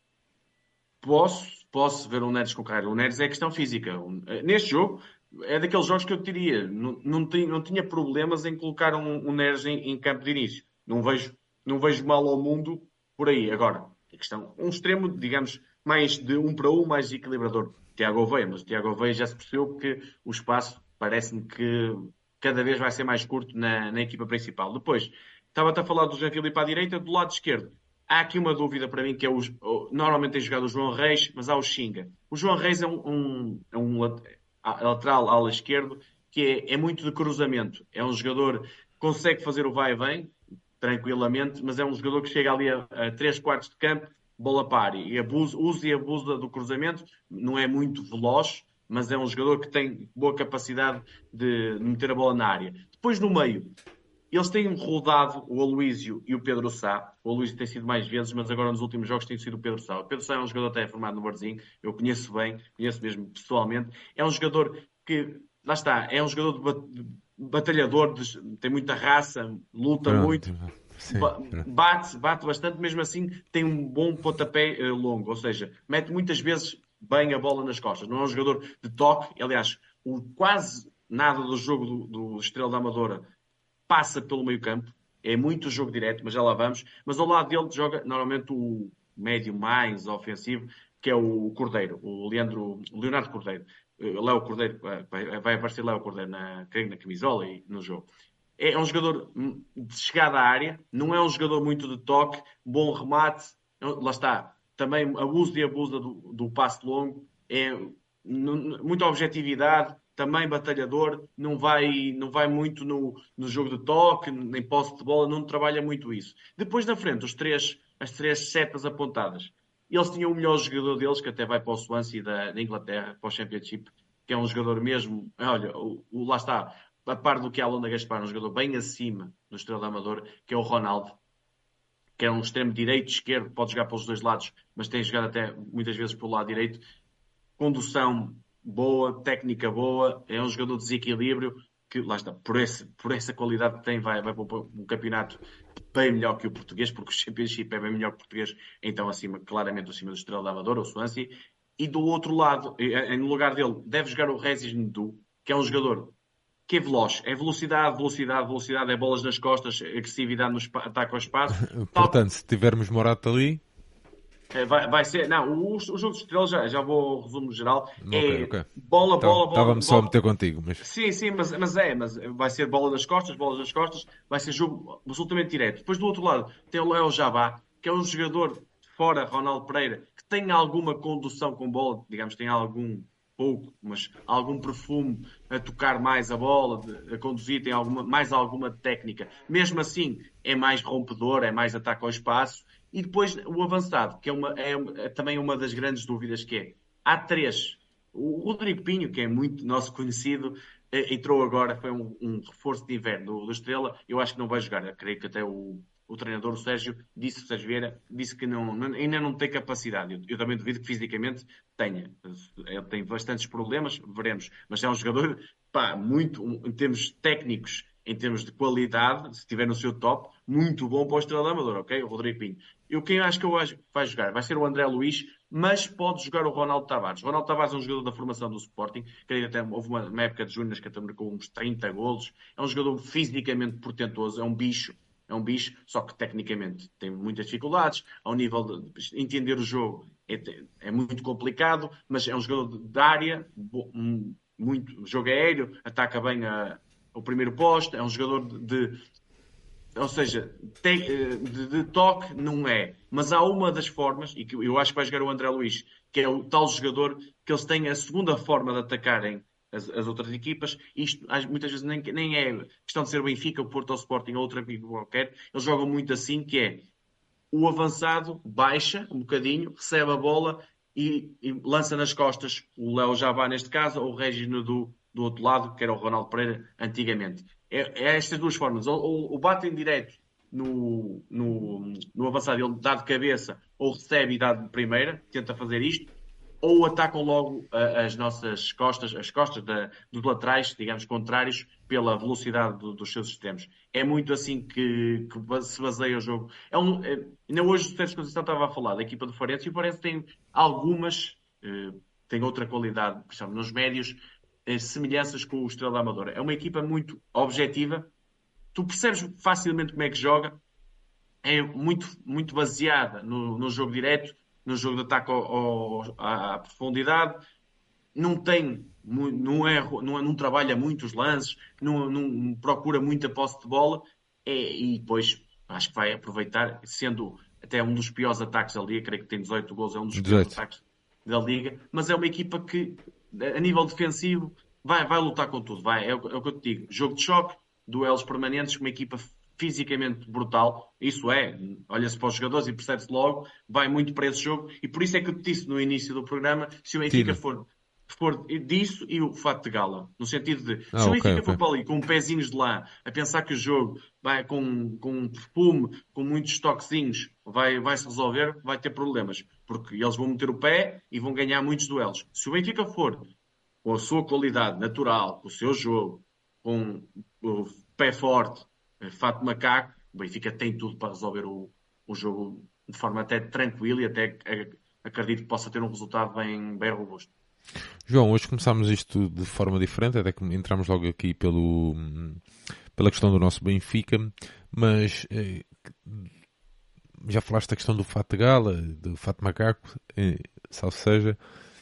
posso, posso ver um Neres com Carreras. O Neres é questão física. Um- eh, neste jogo, é daqueles jogos que eu te diria, não, não, tinha, não tinha problemas em colocar um, um Neres em, em campo de início. Não vejo, não vejo mal ao mundo por aí. Agora, a questão, um extremo, digamos, mais de um para um, mais equilibrador. Tiago Oveia, mas o Tiago Oveia já se percebeu que o espaço parece-me que cada vez vai ser mais curto na, na equipa principal. Depois, estava-te a falar do Jean Filipe à direita, do lado esquerdo. Há aqui uma dúvida para mim, que é o, normalmente tem jogado o João Reis, mas há o Xinga. O João Reis é um, um, é um lat- a- lateral ala esquerdo que é, é muito de cruzamento. É um jogador que consegue fazer o vai e vem tranquilamente, mas é um jogador que chega ali a, a três quartos de campo, bola para e abusa, usa e abusa do cruzamento. Não é muito veloz, mas é um jogador que tem boa capacidade de meter a bola na área. Depois no meio, eles têm rodado o Aloísio e o Pedro Sá. O Aloísio tem sido mais vezes, mas agora nos últimos jogos tem sido o Pedro Sá. O Pedro Sá é um jogador até formado no Barzinho. Eu conheço bem, conheço mesmo pessoalmente. É um jogador que, lá está, é um jogador de ba- de batalhador, de- tem muita raça, luta Pronto, muito, sim, ba- pronto. bate, bate bastante, mesmo assim tem um bom pontapé eh, longo. Ou seja, mete muitas vezes bem a bola nas costas. Não é um jogador de toque. Aliás, o quase nada do jogo do, do Estrela da Amadora passa pelo meio campo, é muito jogo direto, mas já lá vamos. Mas ao lado dele joga normalmente o médio mais ofensivo, que é o Cordeiro, o Leandro, o Leonardo Cordeiro. Eh, Léo Cordeiro, eh, vai, vai aparecer Léo Cordeiro na, creio, na camisola e no jogo. É é um jogador hum, de chegada à área, não é um jogador muito de toque, bom remate, não- lá está. Também abuso e abusa do, do passe longo, é n- muita objetividade, também batalhador, não vai, não vai muito no, no jogo de toque, nem posse de bola, não trabalha muito isso. Depois na frente, os três, as três setas apontadas. Eles tinham o melhor jogador deles, que até vai para o Swansea da, da Inglaterra, para o Championship, que é um jogador mesmo, olha, o, o- lá está, a par do que é a Alonda Gaspar, um jogador bem acima do Estrela da Amadora, que é o Ronaldo, que é um extremo direito, esquerdo, pode jogar pelos dois lados, mas tem jogado até muitas vezes pelo lado direito. Condução boa, técnica boa, é um jogador de desequilíbrio que, lá está, por, esse, por essa qualidade que tem, vai, vai para um campeonato bem melhor que o português, porque o Championship é bem melhor que o português, então acima, claramente acima do Estrela da Amadora, ou Swansea. E do outro lado, no lugar dele, deve jogar o Regis Ndu, que é um jogador que é veloz. É velocidade, velocidade, velocidade, é bolas nas costas, agressividade no ataque ao espaço. Tal, Portanto, se tivermos Morata ali, é, vai, vai ser. Não, o, o jogo de estrelas, já, já vou ao resumo geral. ok, É ok. bola, bola, bola, Estava-me só a bola. meter contigo, mas Sim, sim, mas, mas é, mas vai ser bola nas costas, bolas nas costas, vai ser jogo absolutamente direto. Depois do outro lado tem o Léo Jabá, que é um jogador fora Ronaldo Pereira, que tem alguma condução com bola, digamos, tem algum pouco, mas algum perfume a tocar mais a bola, de- a conduzir, tem alguma, mais alguma técnica. Mesmo assim, é mais rompedor, é mais ataque ao espaço. E depois o avançado, que é, uma, é, é também uma das grandes dúvidas que é. Há três. O Rodrigo Pinho, que é muito nosso conhecido, eh, entrou agora, foi um, um reforço de inverno do, do Estrela. Eu acho que não vai jogar. Eu creio que até o, o treinador, o Sérgio, disse, o Sérgio Vieira, disse que não, não- ainda não tem capacidade. Eu, eu também duvido que fisicamente tenha. Ele tem bastantes problemas, veremos. Mas é um jogador, pá, muito, um, em termos técnicos em termos de qualidade, se estiver no seu top, muito bom para o Estrela da Amadora, ok? O Rodrigo Pinho. Eu quem acho que eu acho que vai jogar vai ser o André Luiz, mas pode jogar o Ronaldo Tavares. O Ronaldo Tavares é um jogador da formação do Sporting, que até houve uma, uma época de júniores que até marcou uns trinta golos. É um jogador fisicamente portentoso, é um bicho, é um bicho, só que tecnicamente tem muitas dificuldades. Ao nível de entender o jogo é, é muito complicado, mas é um jogador de área, muito jogo aéreo, ataca bem a, o primeiro posto, é um jogador de, de ou seja, tem, de, de toque não é, mas há uma das formas, e que eu acho que vai jogar o André Luiz, que é o tal jogador que eles têm a segunda forma de atacarem as, as outras equipas. Isto muitas vezes nem, nem é questão de ser o Benfica, o Porto ou o Sporting ou outra equipa qualquer. Eles jogam muito assim, que é o avançado baixa um bocadinho, recebe a bola e, e lança nas costas o Léo Jabá neste caso, ou o Regino do, do outro lado, que era o Ronaldo Pereira antigamente. É, é estas duas formas. Ou, ou, ou batem direto no, no, no avançado, ele dá de cabeça, ou recebe e dá de primeira, tenta fazer isto, ou atacam logo uh, as nossas costas, as costas da, dos laterais, digamos, contrários, pela velocidade do, dos seus sistemas. É muito assim que, que se baseia o jogo. É um, é, ainda hoje o Sérgio Conceição estava a falar da equipa do Farense, e o Farense tem algumas, uh, tem outra qualidade, por exemplo, nos médios, uh, semelhanças com o Estrela da Amadora. É uma equipa muito objetiva, tu percebes facilmente como é que joga, é muito, muito baseada no, no jogo direto, no jogo de ataque ao, ao, à profundidade, não tem, não, é, não, não trabalha muito os lances, não, não procura muita posse de bola, é, e depois acho que vai aproveitar, sendo até um dos piores ataques da Liga, creio que tem dezoito gols, é um dos piores dezoito. ataques da Liga, mas é uma equipa que, a nível defensivo, vai, vai lutar com tudo, vai, é, o, é o que eu te digo, jogo de choque, duelos permanentes, uma equipa fisicamente brutal, isso é, olha-se para os jogadores e percebe-se logo, vai muito para esse jogo, e por isso é que eu te disse no início do programa, se o Benfica Tino. for, for disso e o fato de gala, no sentido de, Ah, se o ok, Benfica for ok. para ali com pezinhos de lá, a pensar que o jogo vai com, com um perfume, com muitos toquezinhos, vai, vai se resolver, vai ter problemas, porque eles vão meter o pé e vão ganhar muitos duelos. Se o Benfica for com a sua qualidade natural, com o seu jogo, com o pé forte, fato de macaco, o Benfica tem tudo para resolver o, o jogo de forma até tranquila e até acredito que possa ter um resultado bem, bem robusto. João, hoje começámos isto de forma diferente, até que entramos logo aqui pelo, pela questão do nosso Benfica, mas eh, já falaste da questão do fato de gala, do fato de macaco, eh, salvo seja,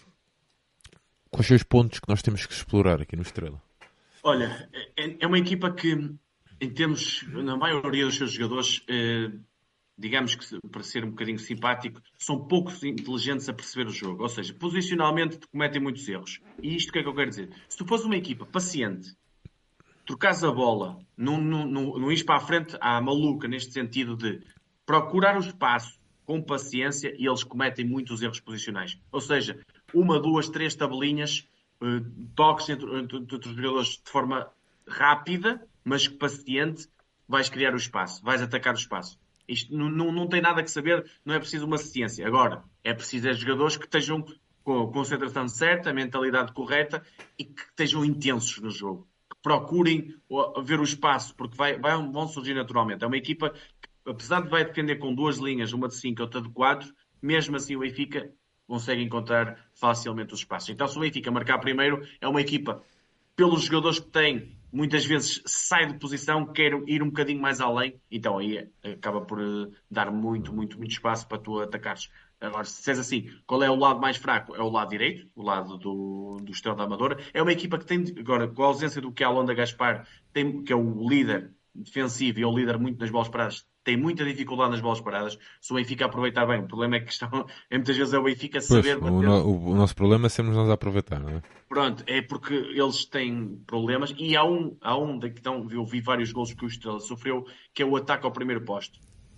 quais são os pontos que nós temos que explorar aqui no Estrela? Olha, é, é uma equipa que, em termos, na maioria dos seus jogadores, eh, digamos que, para ser um bocadinho simpático, são pouco inteligentes a perceber o jogo. Ou seja, posicionalmente cometem muitos erros. E isto o que é que eu quero dizer? Se tu fores uma equipa paciente, trocares a bola, não, não, não, não ires para a frente à maluca, neste sentido de procurar o espaço com paciência, e eles cometem muitos erros posicionais. Ou seja, uma, duas, três tabelinhas, eh, toques entre, entre, entre os jogadores de forma rápida, mas paciente, vais criar o espaço, vais atacar o espaço. Isto não, não, não tem nada que saber, não é preciso uma ciência. Agora, é preciso é jogadores que estejam com a concentração certa, a mentalidade correta e que estejam intensos no jogo. Que procurem ver o espaço, porque vai, vai, vão surgir naturalmente. É uma equipa que, apesar de vai defender com duas linhas, uma de cinco e outra de quatro, mesmo assim o Benfica consegue encontrar facilmente os espaços. Então, se o Benfica marcar primeiro, é uma equipa, pelos jogadores que tem, muitas vezes sai de posição, quer ir um bocadinho mais além, então aí acaba por dar muito, muito, muito espaço para tu atacares. Agora, se disseres assim, qual é o lado mais fraco? É o lado direito, o lado do, do Estrela da Amadora. É uma equipa que tem, agora, com a ausência do que é a Londa Gaspar, tem, que é o líder defensivo e é o líder muito nas bolas paradas, tem muita dificuldade nas bolas paradas. Se o Benfica aproveitar bem, o problema é que estão, é muitas vezes é o Benfica Pois, saber o, bater. no, o nosso problema é sermos nós a aproveitar, não é? Pronto, é porque eles têm problemas e há um, há um da que estão, eu vi vários gols que o Estrela sofreu, que é o ataque ao primeiro posto.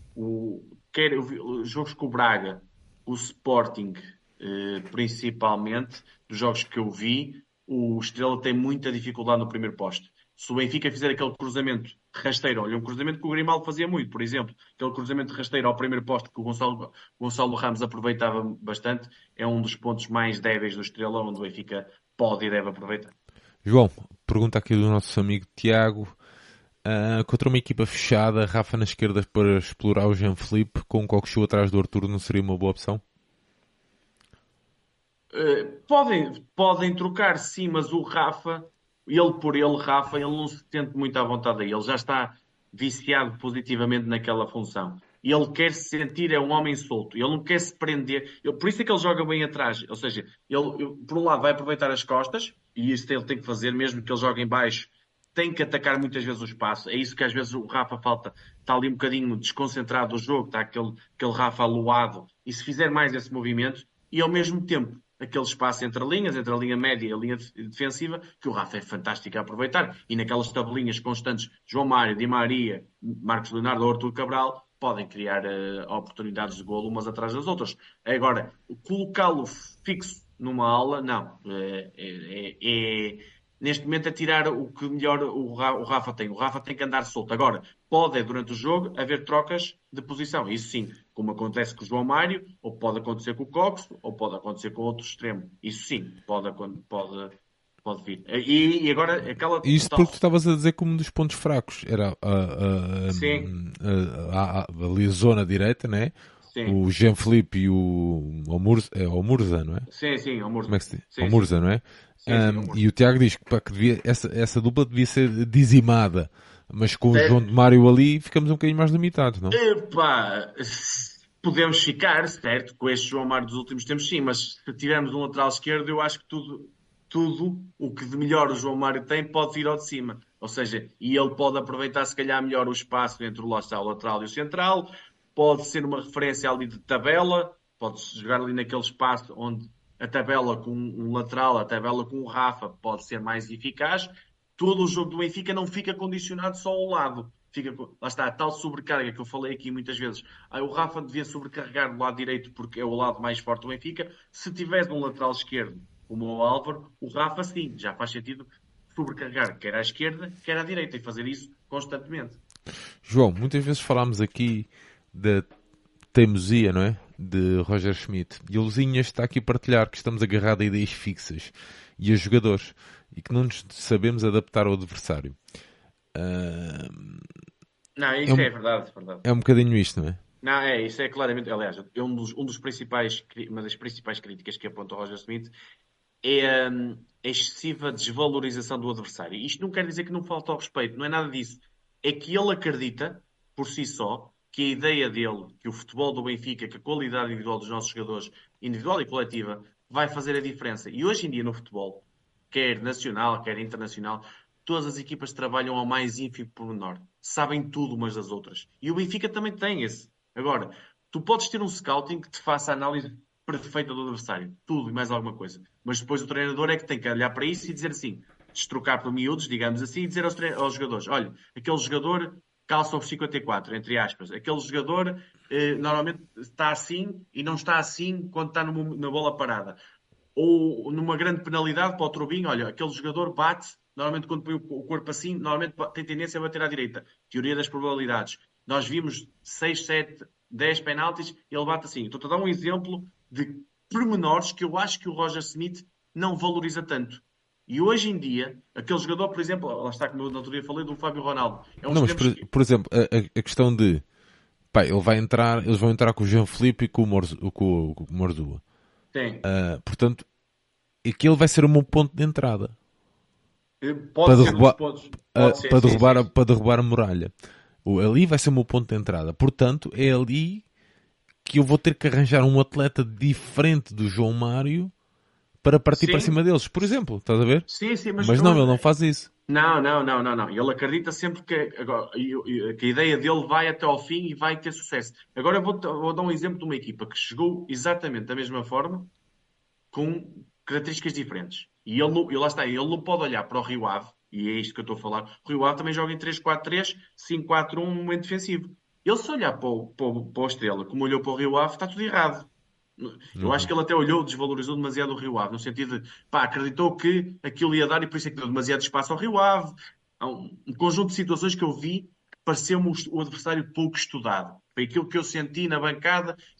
O, quer eu vi, os jogos com o Braga, o Sporting, eh, principalmente, dos jogos que eu vi, o Estrela tem muita dificuldade no primeiro posto. Se o Benfica fizer aquele cruzamento rasteiro, olha, um cruzamento que o Grimaldo fazia muito, por exemplo, aquele cruzamento rasteiro ao primeiro posto que o Gonçalo, Gonçalo Ramos aproveitava bastante, é um dos pontos mais débeis do Estrela, onde o Benfica pode e deve aproveitar. João, pergunta aqui do nosso amigo Tiago. Uh, contra uma equipa fechada, Rafa na esquerda para explorar o Jean Felipe, com o Cockchu atrás do Arthur, não seria uma boa opção? Eh, podem, podem trocar, sim, mas o Rafa, ele por ele, Rafa, ele não se sente muito à vontade aí. Ele já está viciado positivamente naquela função. E ele quer se sentir, é um homem solto. Ele não quer se prender. Ele- por isso é que ele joga bem atrás. Ou seja, ele, ele, por um lado, vai aproveitar as costas, e isso ele tem que fazer, mesmo que ele jogue em baixo, tem que atacar muitas vezes o espaço. É isso que às vezes o Rafa falta. Está ali um bocadinho desconcentrado do jogo, está aquele, aquele Rafa aluado. E se fizer mais esse movimento, e ao mesmo tempo aquele espaço entre linhas, entre a linha média e a linha defensiva, que o Rafa é fantástico a aproveitar. E naquelas tabelinhas constantes, João Mário, Di Maria, Marcos Leonardo ou Artur Cabral, podem criar uh, oportunidades de golo umas atrás das outras. Agora, colocá-lo fixo numa aula, não. É, é, é, neste momento é tirar o que melhor o, o Rafa tem. O Rafa tem que andar solto. Agora, pode, durante o jogo, haver trocas de posição. Isso sim, como acontece com o João Mário, ou pode acontecer com o Cox, ou pode acontecer com outro extremo. Isso sim, pode, pode, pode vir. E, e agora, aquela Isso tal. porque tu estavas a dizer que um dos pontos fracos era a, a, Sim, a, a, a, ali a zona direita, né? sim, O Jean Felipe e o, o, Murza, é, o Murza, não é? sim, sim, ao Como Murza. é que se diz? O Sim, sim, Murza, não é? sim, sim, ao Um, Murza. e o Tiago diz que, pá, que devia, essa, essa dupla devia ser dizimada, mas com o João de Certo. Mário ali ficamos um bocadinho mais limitados, não? Epá, podemos ficar, certo, com este João Mário dos últimos tempos, sim, mas se tivermos um lateral esquerdo, eu acho que tudo, tudo o que de melhor o João Mário tem pode vir ao de cima. Ou seja, e ele pode aproveitar se calhar melhor o espaço entre o, lá está, o lateral e o central, pode ser uma referência ali de tabela, pode-se jogar ali naquele espaço onde a tabela com um lateral, a tabela com o Rafa pode ser mais eficaz. Todo o jogo do Benfica não fica condicionado só ao lado. Fica, lá está, a tal sobrecarga que eu falei aqui muitas vezes. Ah, o Rafa devia sobrecarregar do lado direito porque é o lado mais forte do Benfica. Se tivesse um lateral esquerdo como o Álvaro, o Rafa sim, já faz sentido sobrecarregar quer à esquerda, quer à direita e fazer isso constantemente. João, muitas vezes falámos aqui da teimosia, não é? De Roger Schmidt. E o Luzinhas está aqui a partilhar que estamos agarrados a ideias fixas e a jogadores e que não nos sabemos adaptar ao adversário. Uh, Não, é, isso um, é verdade, verdade. é um bocadinho isto, não é? Não, é, isso é claramente, aliás, é um dos, um dos principais, uma das principais críticas que aponta o Roger Smith é hum, a excessiva desvalorização do adversário. Isto não quer dizer que não falta ao respeito, não é nada disso. É que ele acredita, por si só, que a ideia dele, que o futebol do Benfica, que a qualidade individual dos nossos jogadores, individual e coletiva, vai fazer a diferença. E hoje em dia no futebol, quer nacional, quer internacional, todas as equipas trabalham ao mais ínfimo pormenor. Sabem tudo umas das outras. E o Benfica também tem esse. Agora, tu podes ter um scouting que te faça a análise perfeita do adversário. Tudo e mais alguma coisa. Mas depois o treinador é que tem que olhar para isso e dizer assim, destrocar por miúdos, digamos assim, e dizer aos, aos jogadores, olha, aquele jogador calça o cinquenta e quatro, entre aspas. Aquele jogador eh, normalmente está assim e não está assim quando está numa, na bola parada. Ou numa grande penalidade para o Trubinho, olha, aquele jogador bate, normalmente quando põe o corpo assim, normalmente tem tendência a bater à direita. Teoria das probabilidades. Nós vimos seis, sete, dez penaltis, ele bate assim. Estou-te a dar um exemplo de pormenores que eu acho que o Roger Smith não valoriza tanto. E hoje em dia, aquele jogador, por exemplo, lá está, como eu na outro dia falei, do Fábio Ronaldo. É uns Não, mas tempos por, que. por exemplo, a, a, a questão de pá, ele vai entrar, eles vão entrar com o Jean Felipe e com o, Morz, com, com o Morzua. Tem. Uh, portanto, aquele vai ser o meu ponto de entrada para Pode ser um dos derrubar, pontos. Pode uh, ser, para sim, sim. derrubar, a, para derrubar a muralha. O, ali vai ser o meu ponto de entrada. Portanto, é ali que eu vou ter que arranjar um atleta diferente do João Mário para partir para Sim, cima deles, por exemplo, estás a ver? sim, sim, mas Mas não, ele eu, não faz isso. não, não, não, não, não. Ele acredita sempre que, agora, que a ideia dele vai até ao fim e vai ter sucesso. Agora eu vou, vou dar um exemplo de uma equipa que chegou exatamente da mesma forma, com características diferentes. E ele, não- e lá está, ele não pode olhar para o Rio Ave, e é isto que eu estou a falar. O Rio Ave também joga em três quatro três, cinco quatro um, um momento defensivo. Ele se olhar para o, para o, para o Estrela como olhou para o Rio Ave, está tudo errado. Eu acho Uhum. que ele até olhou, desvalorizou demasiado o Rio Ave, no sentido de, pá, acreditou que aquilo ia dar e por isso é que deu demasiado espaço ao Rio Ave. Há um, um conjunto de situações que eu vi, pareceu-me o, o adversário pouco estudado. Foi aquilo que eu senti na bancada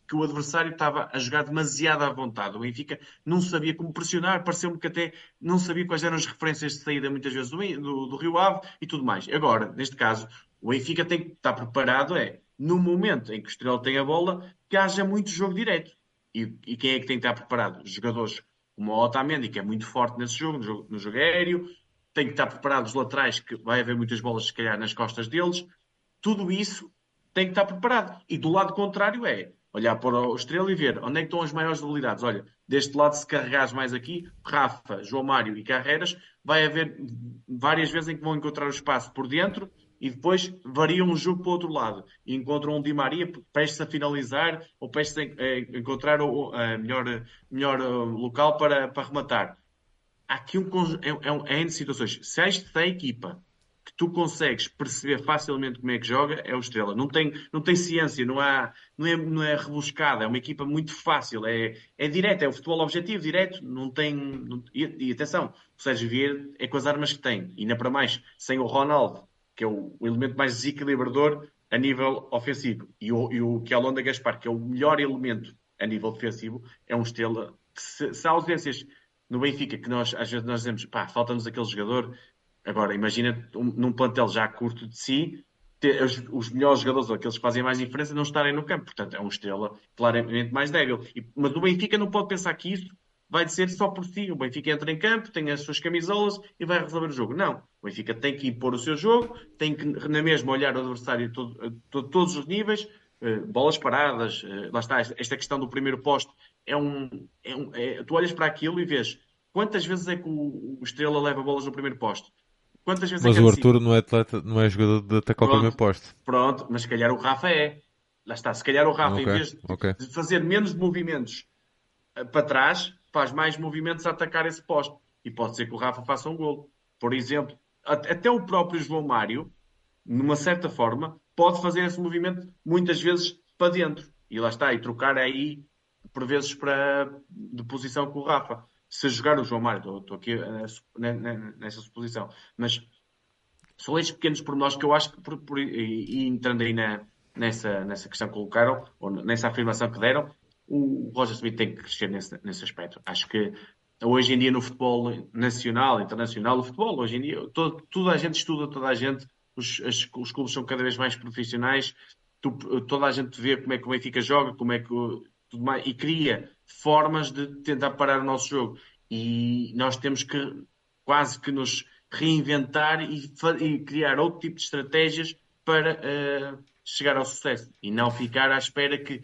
que o adversário estava a jogar demasiado à vontade. O Benfica não sabia como pressionar, pareceu-me que até não sabia quais eram as referências de saída muitas vezes do, do, do Rio Ave e tudo mais. Agora, neste caso, o Benfica tem que estar preparado, é, no momento em que o Estrela tem a bola, que haja muito jogo direto. E, e quem é que tem que estar preparado? Os jogadores como o Otamendi, que é muito forte nesse jogo, no jogo, no jogo aéreo, tem que estar preparado os laterais, que vai haver muitas bolas, se calhar, nas costas deles. Tudo isso tem que estar preparado. E do lado contrário é olhar para o Estrela e ver onde é que estão as maiores debilidades. Olha, deste lado, se carregares mais aqui, Rafa, João Mário e Carreiras, vai haver várias vezes em que vão encontrar o espaço por dentro e depois variam o jogo para o outro lado. E encontram um Di Maria prestes a finalizar ou prestes a encontrar o a melhor, melhor local para, para rematar. Há aqui um, é, é, um, é em situações. Se esta é a equipa que tu consegues perceber facilmente como é que joga, é o Estrela. Não tem, não tem ciência, não, há, não, é, não é rebuscada, é uma equipa muito fácil, é, é direto, é o futebol objetivo, direto, não tem... Não, e, e atenção, o Sérgio Vieira é com as armas que tem, e ainda para mais, sem o Ronaldo, que é o, o elemento mais desequilibrador a nível ofensivo, e o, e o Kialonda Gaspar, que é o melhor elemento a nível defensivo, é um Estrela que se, se há ausências no Benfica, que nós às vezes nós dizemos, pá, falta-nos aquele jogador. Agora, imagina um, num plantel já curto de si, ter os, os melhores jogadores, ou aqueles que fazem mais diferença, não estarem no campo. Portanto, é um Estrela claramente mais débil. E, mas o Benfica não pode pensar que isso vai ser só por si. O Benfica entra em campo, tem as suas camisolas e vai resolver o jogo. Não. O Benfica tem que impor o seu jogo, tem que, na mesma, olhar o adversário a todo, a todos os níveis, uh, bolas paradas, uh, lá está, esta questão do primeiro posto. É um, é um, é, tu olhas para aquilo e vês quantas vezes é que o, o Estrela leva bolas no primeiro posto. Quantas vezes Mas é que o antecipa? Arthur não é atleta, não é jogador de atacar o primeiro Pronto, posto. pronto, mas se calhar o Rafa é. Lá está, se calhar o Rafa, Ok, em vez de, ok. de fazer menos movimentos uh, para trás, faz mais movimentos a atacar esse posto. E pode ser que o Rafa faça um golo. Por exemplo, at- até o próprio João Mário, numa certa forma, pode fazer esse movimento muitas vezes para dentro. E lá está, e trocar aí, por vezes, para, de posição com o Rafa. Se jogar o João Mário, estou, estou aqui uh, nessa, nessa suposição. Mas são estes pequenos pormenores que eu acho que, por, por, e, e entrando aí na, nessa, nessa questão que colocaram, ou nessa afirmação que deram, o Roger Smith tem que crescer nesse, nesse aspecto. Acho que hoje em dia no futebol nacional, internacional, o futebol hoje em dia, todo, toda a gente estuda, toda a gente, os, as, os clubes são cada vez mais profissionais, tu, toda a gente vê como é que o Benfica joga, como é que o- tudo mais, e cria formas de tentar parar o nosso jogo. E nós temos que quase que nos reinventar e, fa- e criar outro tipo de estratégias para eh, chegar ao sucesso e não ficar à espera que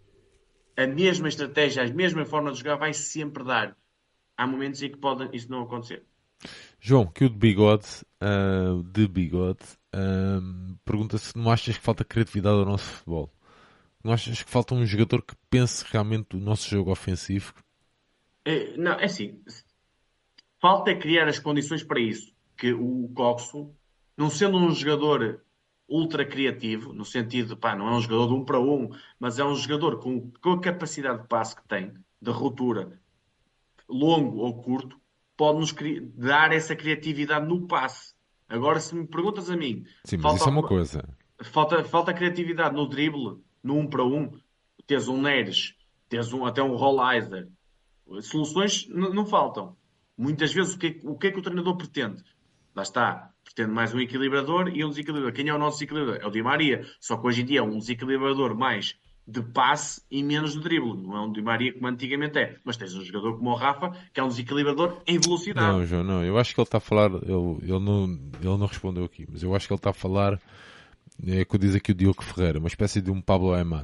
a mesma estratégia, a mesma forma de jogar vai sempre dar. Há momentos em que pode isso não acontecer. João, que o de bigode, ah, de bigode, ah, pergunta se não achas que falta criatividade ao nosso futebol. Não achas que falta um jogador que pense realmente o nosso jogo ofensivo? Eh, não, é assim, falta é criar as condições para isso. Que o Coxo, não sendo um jogador ultra criativo, no sentido, pá, não é um jogador de um para um, mas é um jogador com, com a capacidade de passe que tem, de ruptura, longo ou curto, pode-nos cri- dar essa criatividade no passe. Agora, se me perguntas a mim, Sim, mas falta isso é uma alguma, coisa. falta, falta criatividade no drible, no um para um, tens um Neres, tens um, até um Rollizer, soluções n- não faltam. Muitas vezes o que, é- o que é que o treinador pretende? Lá está, pretende mais um equilibrador e um desequilibrador. Quem é o nosso desequilibrador? É o Di Maria. Só que hoje em dia é um desequilibrador mais de passe e menos de drible. Não é um Di Maria como antigamente é. Mas tens um jogador como o Rafa, que é um desequilibrador em Não, velocidade. João, não. Eu acho que ele está a falar. Ele, ele, não, ele não respondeu aqui, mas eu acho que ele está a falar. É o que diz aqui o Diogo Ferreira, uma espécie de um Pablo Aimar.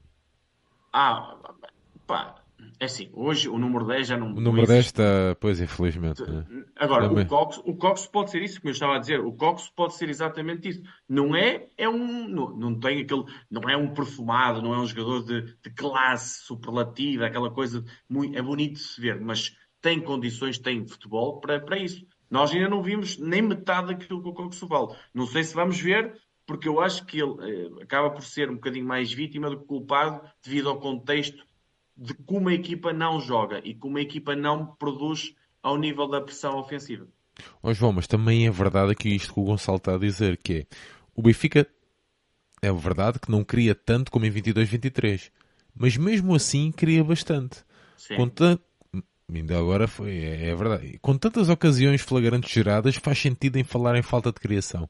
Ah, pá, é assim, hoje o número dez já não, O não número existe. desta, pois infelizmente, né? Agora, o Também. Cox, o Cox pode ser isso, como eu estava a dizer, o Cox pode ser exatamente isso. Não é, é um, não, não tem aquele, não é um perfumado, não é um jogador de, de classe superlativa, aquela coisa muito, é bonito de se ver, mas tem condições, tem futebol para, para isso. Nós ainda não vimos nem metade daquilo que o Cox vale. Não sei se vamos ver, porque eu acho que ele eh, acaba por ser um bocadinho mais vítima do que culpado devido ao contexto de como a equipa não joga e como a equipa não produz ao nível da pressão ofensiva. Ó João, mas também é verdade aqui isto que o Gonçalo está a dizer, que é o Benfica é verdade que não cria tanto como em vinte e dois vinte e três, mas mesmo assim cria bastante. Com Sim. tan- Ainda agora foi, é, é verdade. Com tantas ocasiões flagrantes geradas, faz sentido em falar em falta de criação.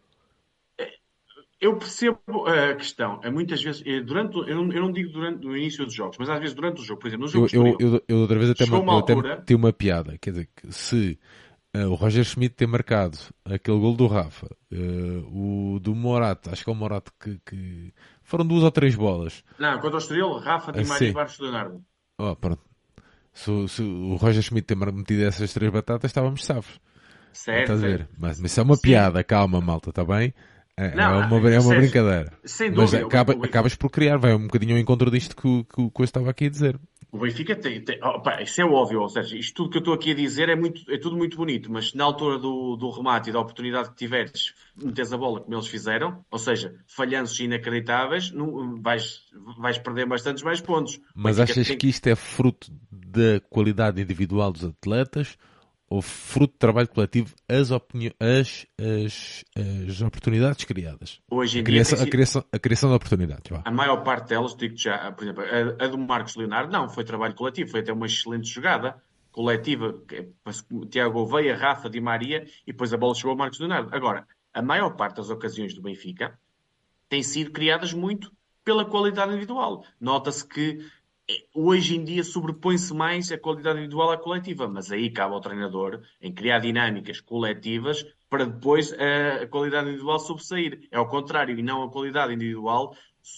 Eu percebo a questão. É muitas vezes, eh, durante, o- eu não, eu não digo durante o início dos jogos, mas às vezes durante o jogo, por exemplo, no jogo Eu, do eu, Estoril, eu, eu outra vez até, chegou ma- uma eu até altura. meti uma piada. Quer dizer, que se eh, o Roger Schmidt ter marcado aquele gol do Rafa, eh, o do Morato, acho que é o Morato que, que- foram duas ou três bolas. Não, contra o Estoril, Rafa, Di Maria e Assim, Marcos Leonardo. oh, pronto. Se, o- se o Roger Schmidt ter mar- metido essas três batatas, estávamos safos. Certo, Estás a ver? certo. Mas, mas isso é uma Sim. piada, calma, malta, está bem? É, Não, é ah, uma, é uma Sérgio, brincadeira. sem Mas dúvida. O, acaba, o, acabas por criar, vai um bocadinho ao encontro disto que, o- que, o- que eu estava aqui a dizer. o Benfica tem. tem oh, pá, isso é óbvio, ou seja, isto tudo que eu estou aqui a dizer é, muito, é tudo muito bonito, mas se na altura do, do remate e da oportunidade que tiveres, metes a bola como eles fizeram, ou seja, falhanços inacreditáveis, não, vais, vais perder bastantes mais pontos. O Mas Benfica achas tem. que isto é fruto da qualidade individual dos atletas ou fruto de trabalho coletivo as, opini- as, as, as oportunidades criadas? Hoje A em dia tem criação, a sido. criação, a criação de oportunidades, vá. A maior parte delas, digo já, por exemplo, a, a do Marcos Leonardo, não, foi trabalho coletivo, foi até uma excelente jogada coletiva. que- o Tiago Gouveia, Rafa, Di Maria e depois a bola chegou ao Marcos Leonardo. Agora, a maior parte das ocasiões do Benfica têm sido criadas muito pela qualidade individual. Nota-se que eh, hoje em dia sobrepõe-se mais a qualidade individual à coletiva, mas aí cabe ao treinador em criar dinâmicas coletivas para depois a, a qualidade individual sobressair. É ao contrário, e não a qualidade individual,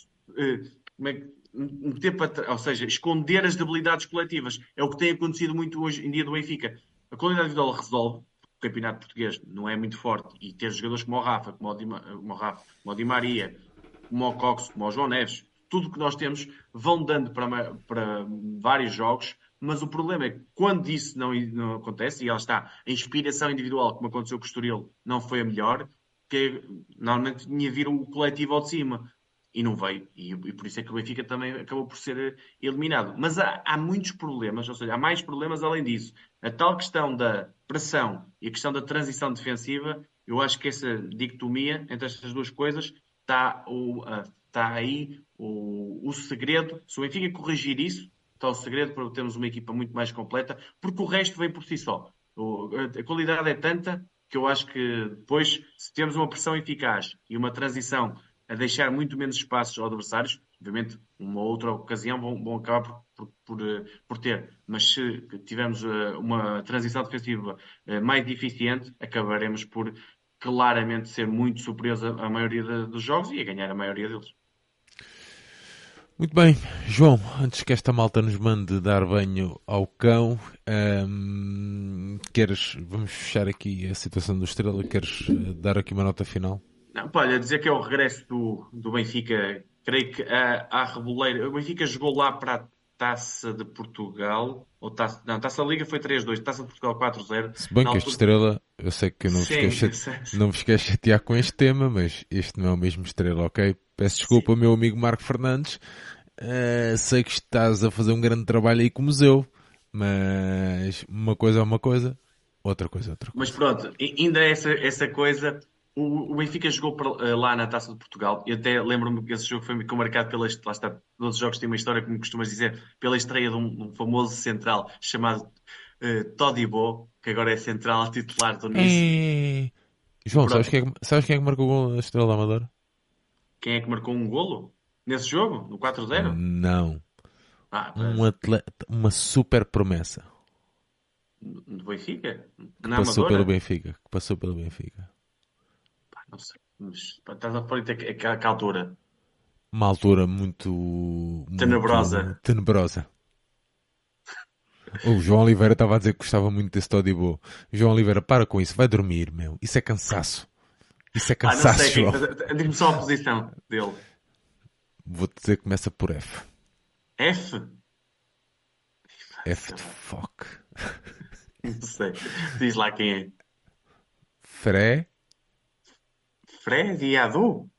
eh, como é que- meter para tra- ou seja, esconder as debilidades coletivas. É o que tem acontecido muito hoje em dia do Benfica. A qualidade individual resolve. O campeonato português não é muito forte e ter jogadores como o Rafa, como o Di, Ma- como o Rafa, como o Di Maria, como o Cox, como o João Neves, tudo que nós temos vão dando para, ma- para vários jogos, mas o problema é que quando isso não, não acontece, e ela está, a inspiração individual, como aconteceu com o Estoril, não foi a melhor, que normalmente tinha vir o coletivo ao de cima. E não veio. E, e por isso é que o Benfica também acabou por ser eliminado. Mas há, há muitos problemas, ou seja, há mais problemas além disso. A tal questão da pressão e a questão da transição defensiva, eu acho que essa dicotomia entre estas duas coisas está, o, ah, está aí o, o segredo. Se o Benfica corrigir isso, está o segredo para termos uma equipa muito mais completa, porque o resto vem por si só. O- a, a qualidade é tanta que eu acho que depois, se temos uma pressão eficaz e uma transição a deixar muito menos espaços aos adversários, obviamente, uma outra ocasião vão, vão acabar por, por, por, eh, por ter. Mas se tivermos eh, uma transição defensiva eh, mais eficiente, acabaremos por claramente ser muito superiores à, à maioria de- dos jogos e a ganhar a maioria deles. Muito bem, João, antes que esta malta nos mande dar banho ao cão, ahm, queres, vamos fechar aqui a situação do Estrela, queres eh, dar aqui uma nota final? Não, pá, olha, dizer que é o regresso do, do Benfica, creio que à, à Reboleira. O Benfica jogou lá para a Taça de Portugal, ou taça, não, Taça da Liga foi três dois, Taça de Portugal quatro zero. Se bem Na que este altura, Estrela, eu sei que eu não vos quero, sim, chate- sim, não vos quero chatear com este tema, mas este não é o mesmo Estrela, ok? Peço sim. desculpa, meu amigo Marco Fernandes. Uh, sei que estás a fazer um grande trabalho aí com o museu, mas uma coisa é uma coisa, outra coisa é outra Mas coisa. pronto, e- ainda essa, essa coisa. O, o Benfica jogou para- eh, lá na Taça de Portugal. Eu até lembro-me que esse jogo foi muito marcado pela. Lá está, todos os jogos têm uma história, como costumas dizer, pela estreia de um, de um famoso central chamado eh, Todibo, que agora é central titular do Nice. É... E João, sabes pronto, quem, é que, sabes quem é que marcou o gol da Estrela da Amadora? quem é que marcou um golo nesse jogo, no quatro zero? Não. Ah, Um atleta, uma super promessa do Benfica? que Na passou pelo Amadora? Benfica, que passou pelo Benfica. Pá, não sei. Mas, pá, estás a falar até que, a que- a que altura? Uma altura muito, muito Tenebrosa. tenebrosa. O João Oliveira estava a dizer que gostava muito desse Todibo. João Oliveira, para com isso, vai dormir, meu. Isso é cansaço. Isso é Pá, não cansaço, sei quem. João. Diz-me só a posição dele. Vou-te dizer que começa por F. F? F de fuck. Não sei. Diz lá quem é. Fré. Fred Adu?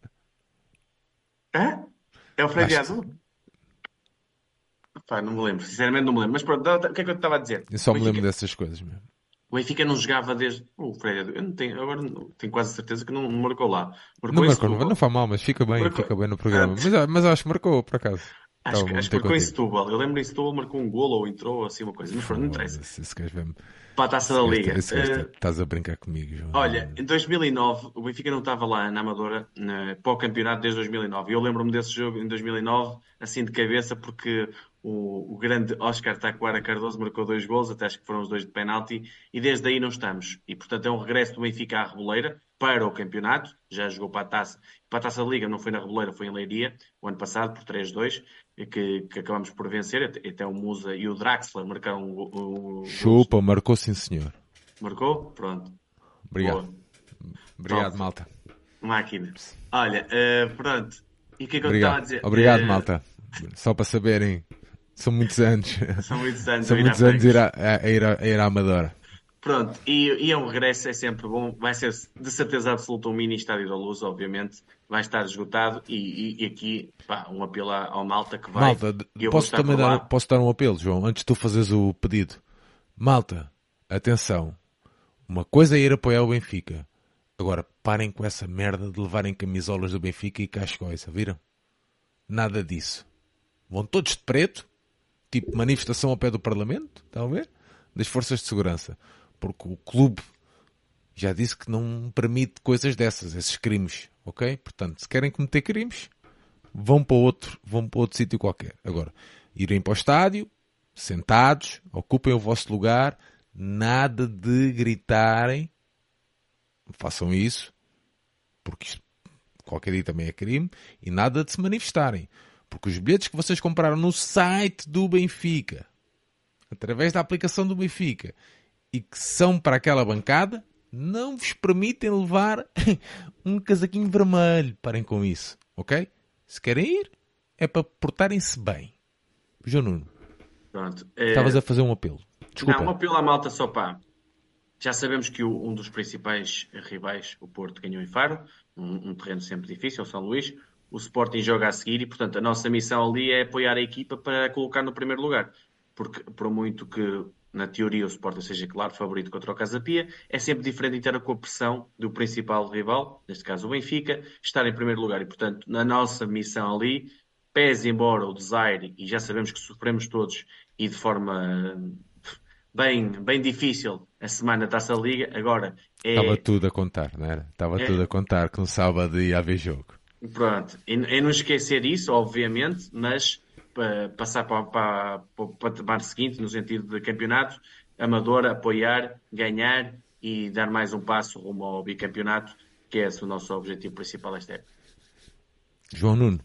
Hã? É o Fred Basta. Adu? Pá, não me lembro. Sinceramente não me lembro. Mas pronto, o que é que eu te estava a dizer? Eu só O me lembro Benfica, dessas coisas mesmo. o Benfica não jogava desde. O Fred Adu. Eu não tenho. Agora não, tenho quase certeza que não, não marcou lá. Não Marcou esse marcou, não, do. não faz mal, mas fica bem, Marcou. fica bem no Ah, programa. Mas, ah, mas acho que marcou, por acaso. Acho, Estava que- a acho que meter marcou em contigo. Setúbal. Eu lembro em Setúbal marcou um golo ou entrou, assim uma coisa. Mas pronto, não interessa. Foda-se, esse gajo vai-me- Para a Taça esse da gajo tá- Liga. esse gajo tá- Eh, estás a brincar comigo, João. Olha, em dois mil e nove, o Benfica não estava lá na Amadora na- para o campeonato desde dois mil e nove. E eu lembro-me desse jogo em dois mil e nove, assim de cabeça, porque o, o grande Oscar Taquara Cardoso marcou dois gols, até acho que foram os dois de penalti, e desde aí não estamos. E portanto é um regresso do Benfica à Reboleira para o campeonato. Já jogou para a Taça. Para a Taça da Liga não foi na Reboleira, foi em Leiria, o ano passado, por três dois, que, que acabamos por vencer. Até, até o Musa e o Draxler marcaram um, go- um, gols. Chupa, marcou sim, senhor. Marcou? Pronto. Obrigado. Boa. Obrigado, Top. malta. Máquina. Olha, eh, pronto. E o que é que eu te estava a Obrigado. dizer? Obrigado, Eh, malta. Só para saberem, são muitos anos. São muitos anos São a ir à muitos anos a ir frente. à, a, a ir à, a ir à Amadora. Pronto, e, e é um regresso, é sempre bom. Vai ser de certeza absoluta um mini estádio da Luz, obviamente. Vai estar esgotado. E, e- e aqui, pá, um apelo à- ao Malta que vai. Malta, d- E eu vou posso estar também por dar, lá. posso dar um apelo, João, antes de tu fazeres o pedido. Malta, atenção. Uma coisa é ir apoiar o Benfica. Agora, parem com essa merda de levarem camisolas do Benfica e cascóis, viram? Nada disso. Vão todos de preto, tipo manifestação ao pé do Parlamento, estão a ver? Das forças de segurança. Porque o clube já disse que não permite coisas dessas, esses crimes, ok? Portanto, se querem cometer crimes, vão para outro, vão para outro sítio qualquer. Agora, irem para o estádio, sentados, ocupem o vosso lugar, nada de gritarem, façam isso, porque isto qualquer dia também é crime, e nada de se manifestarem. Porque os bilhetes que vocês compraram no site do Benfica, através da aplicação do Benfica, e que são para aquela bancada, não vos permitem levar um casaquinho vermelho. Parem com isso, ok? Se querem ir, é para portarem-se bem. João Nuno, Pronto. estavas Eh, a fazer um apelo. Desculpa. não, um apelo à Malta só pá. Já sabemos que o- um dos principais rivais, o Porto, ganhou em Faro, um, um terreno sempre difícil, o São Luís. O Sporting joga a seguir e, portanto, a nossa missão ali é apoiar a equipa para colocar no primeiro lugar. Porque, por muito que, na teoria, o Sporting seja, claro, favorito contra o Casa Pia, é sempre diferente ter com a pressão do principal rival, neste caso o Benfica, estar em primeiro lugar. E, portanto, na nossa missão ali, pese embora o desaire, e já sabemos que sofremos todos e de forma bem, bem difícil a semana da Taça Liga, agora Estava é, tudo a contar, não era? Estava tudo é a contar que no sábado ia haver jogo. pronto, é, é não esquecer isso, obviamente, mas pa- passar para, para, para o patamar seguinte, no sentido de campeonato, amador, apoiar, ganhar e dar mais um passo rumo ao bicampeonato, que é esse o nosso objetivo principal esta época. João Nuno,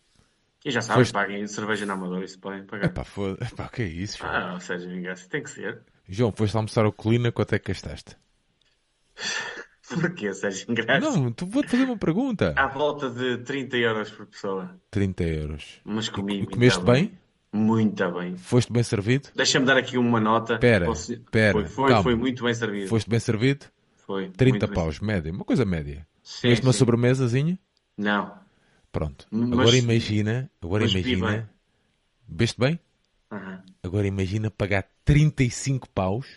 E já sabem, foste... paguem cerveja na Amadora, isso podem pagar. Epá, foda... Epá, o que é isso, João? Ah, ou seja, vingança, tem que ser. João, foste almoçar ao Colina, quanto é que gastaste? Porquê, Sérgio Graça? Não, tu vou-te fazer uma pergunta. À volta de trinta euros por pessoa. trinta euros. Mas E, comi e muito comeste bem? Muito bem. Foste bem servido? Deixa-me dar aqui uma nota. Pera, ao senhor- pera, Foi, foi, calma. foi muito bem servido. Foste bem servido? Foi. trinta muito bem paus, média. Uma coisa média. Sim, Comeste uma sim. sobremesazinha? Não. Pronto. Mas- Agora imagina, agora mas vi bem. imagina, veste bem? Aham. Agora imagina pagar trinta e cinco paus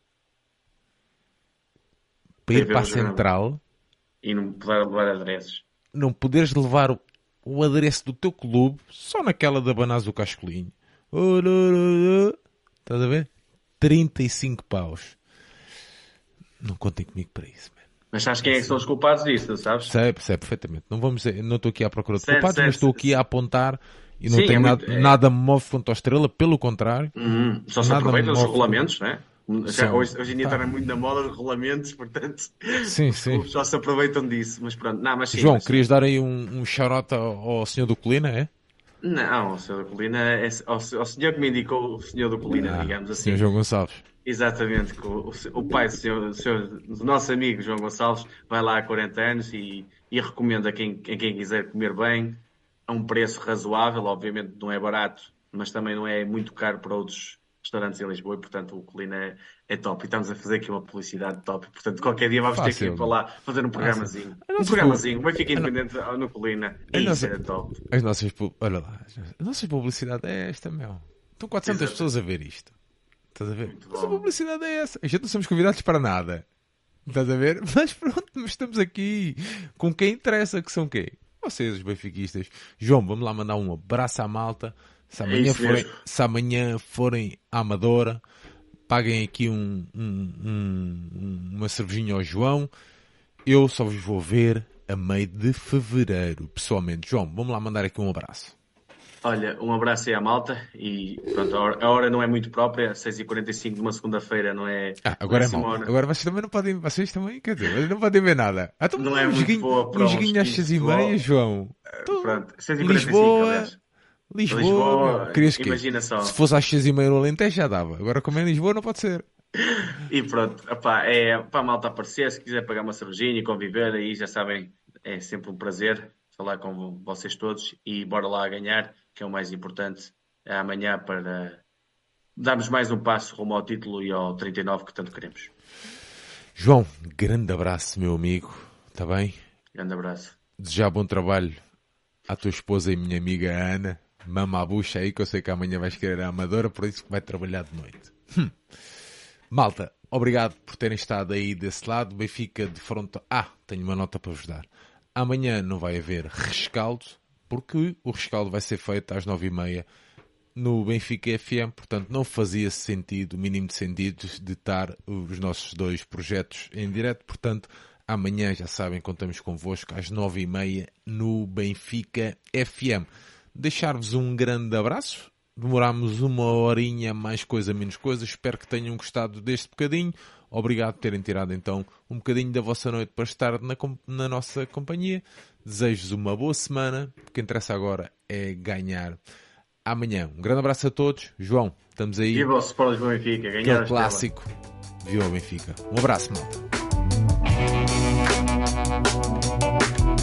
para ir ver para a o jornal. central, E não poder levar adereços. não poderes levar o, o adereço do teu clube só naquela da Banás o Cascolinho. Estás a ver? trinta e cinco paus. Não contem comigo para isso, man. Mas sabes quem é que são os culpados disso, sabes? Sei, sei perfeitamente. Não vamos dizer, não estou aqui à procura de Certo, culpados, certo, mas estou aqui a apontar e não Sim, tenho é nada, muito- é- nada me move contra a Estrela, pelo contrário. Uhum. Só se Nada aproveitam os move. regulamentos, né? Já, São- hoje, hoje em dia Pá. está muito na moda os regulamentos, portanto, Sim, os sim. clubes só se aproveitam disso. Mas pronto, não, mas sim. João, mas- querias dar aí um, um shout-out ao, ao senhor do Colina, é? Não, o senhor do Colina, é, ao, ao senhor que me indicou o senhor do Colina, Ah, digamos assim. senhor João Gonçalves. Exatamente, que o, o, o pai do, senhor, do, senhor, do nosso amigo João Gonçalves vai lá há quarenta anos e, e recomenda a quem, a quem quiser comer bem, a um preço razoável, obviamente não é barato, mas também não é muito caro para outros restaurantes em Lisboa e, portanto, o Colina é, é top. E estamos a fazer aqui uma publicidade top. Portanto, qualquer dia vamos ter que Fácil. ir para lá fazer um programazinho. A Um nossa programazinho, vai ficar independente no Colina. A Isso nossa- é top. As nossas, pu- olha lá, a nossa publicidade é esta, meu. Estão quatrocentas Exato. pessoas a ver isto. Estás a ver? Muito Nossa bom. publicidade é essa. A gente não somos convidados para nada. Estás a ver? Mas pronto, mas estamos aqui com quem interessa, que são quem? Vocês, os benfiquistas. João, vamos lá mandar um abraço à malta. Se É amanhã, isso forem, mesmo. se amanhã forem à Amadora, paguem aqui um, um- um- uma cervejinha ao João. Eu só vos vou ver a meio de fevereiro, pessoalmente. João, vamos lá mandar aqui um abraço. Olha, um abraço aí à malta e pronto, a hora, a hora não é muito própria, seis e quarenta e cinco de uma segunda-feira não é, Ah, não é agora é assim mau. uma hora, Agora vocês também não podem, vocês também, quer dizer, vocês não podem ver nada. Ah, então não é um muito joguinho, boa um para uns joguinho às skins de seis e meia, futebol. João. Então, Pronto, seis e quarenta e cinco Lisboa, aliás. Lisboa, meu. Lisboa, Querias quê? imagina Se só. fosse às seis e meia no Alentejo já dava. Agora como é em Lisboa não pode ser. E pronto, epá, é para a malta aparecer, se quiser pagar uma cervejinha e conviver, aí já sabem, é sempre um prazer falar com vocês todos e bora lá ganhar, que é o mais importante, é amanhã para darmos mais um passo rumo ao título e ao trinta e nove que tanto queremos. João, grande abraço, meu amigo. Está bem? Grande abraço. Desejar bom trabalho à tua esposa e minha amiga Ana. Mama a bucha aí que eu sei que amanhã vais querer a Amadora, por isso que vai trabalhar de noite. Hum. Malta, obrigado por terem estado aí desse lado. Benfica de fronte... Ah, tenho uma nota para vos dar. Amanhã não vai haver rescaldo, porque o rescaldo vai ser feito às nove e meia no Benfica F M, portanto não fazia sentido, o mínimo de sentido, de estar os nossos dois projetos em direto. Portanto, amanhã, já sabem, contamos convosco às nove e meia no Benfica F M. Deixar-vos um grande abraço. Demorámos uma horinha, mais coisa, menos coisa. Espero que tenham gostado deste bocadinho. Obrigado por terem tirado então um bocadinho da vossa noite para estar na, na nossa companhia. Desejo-vos uma boa semana. O que interessa agora é ganhar amanhã. Um grande abraço a todos. João, estamos aí. Viva o Sport Lisboa Benfica, ganhar Aquele a estrela. clássico. Viva o Benfica. Um abraço, malta.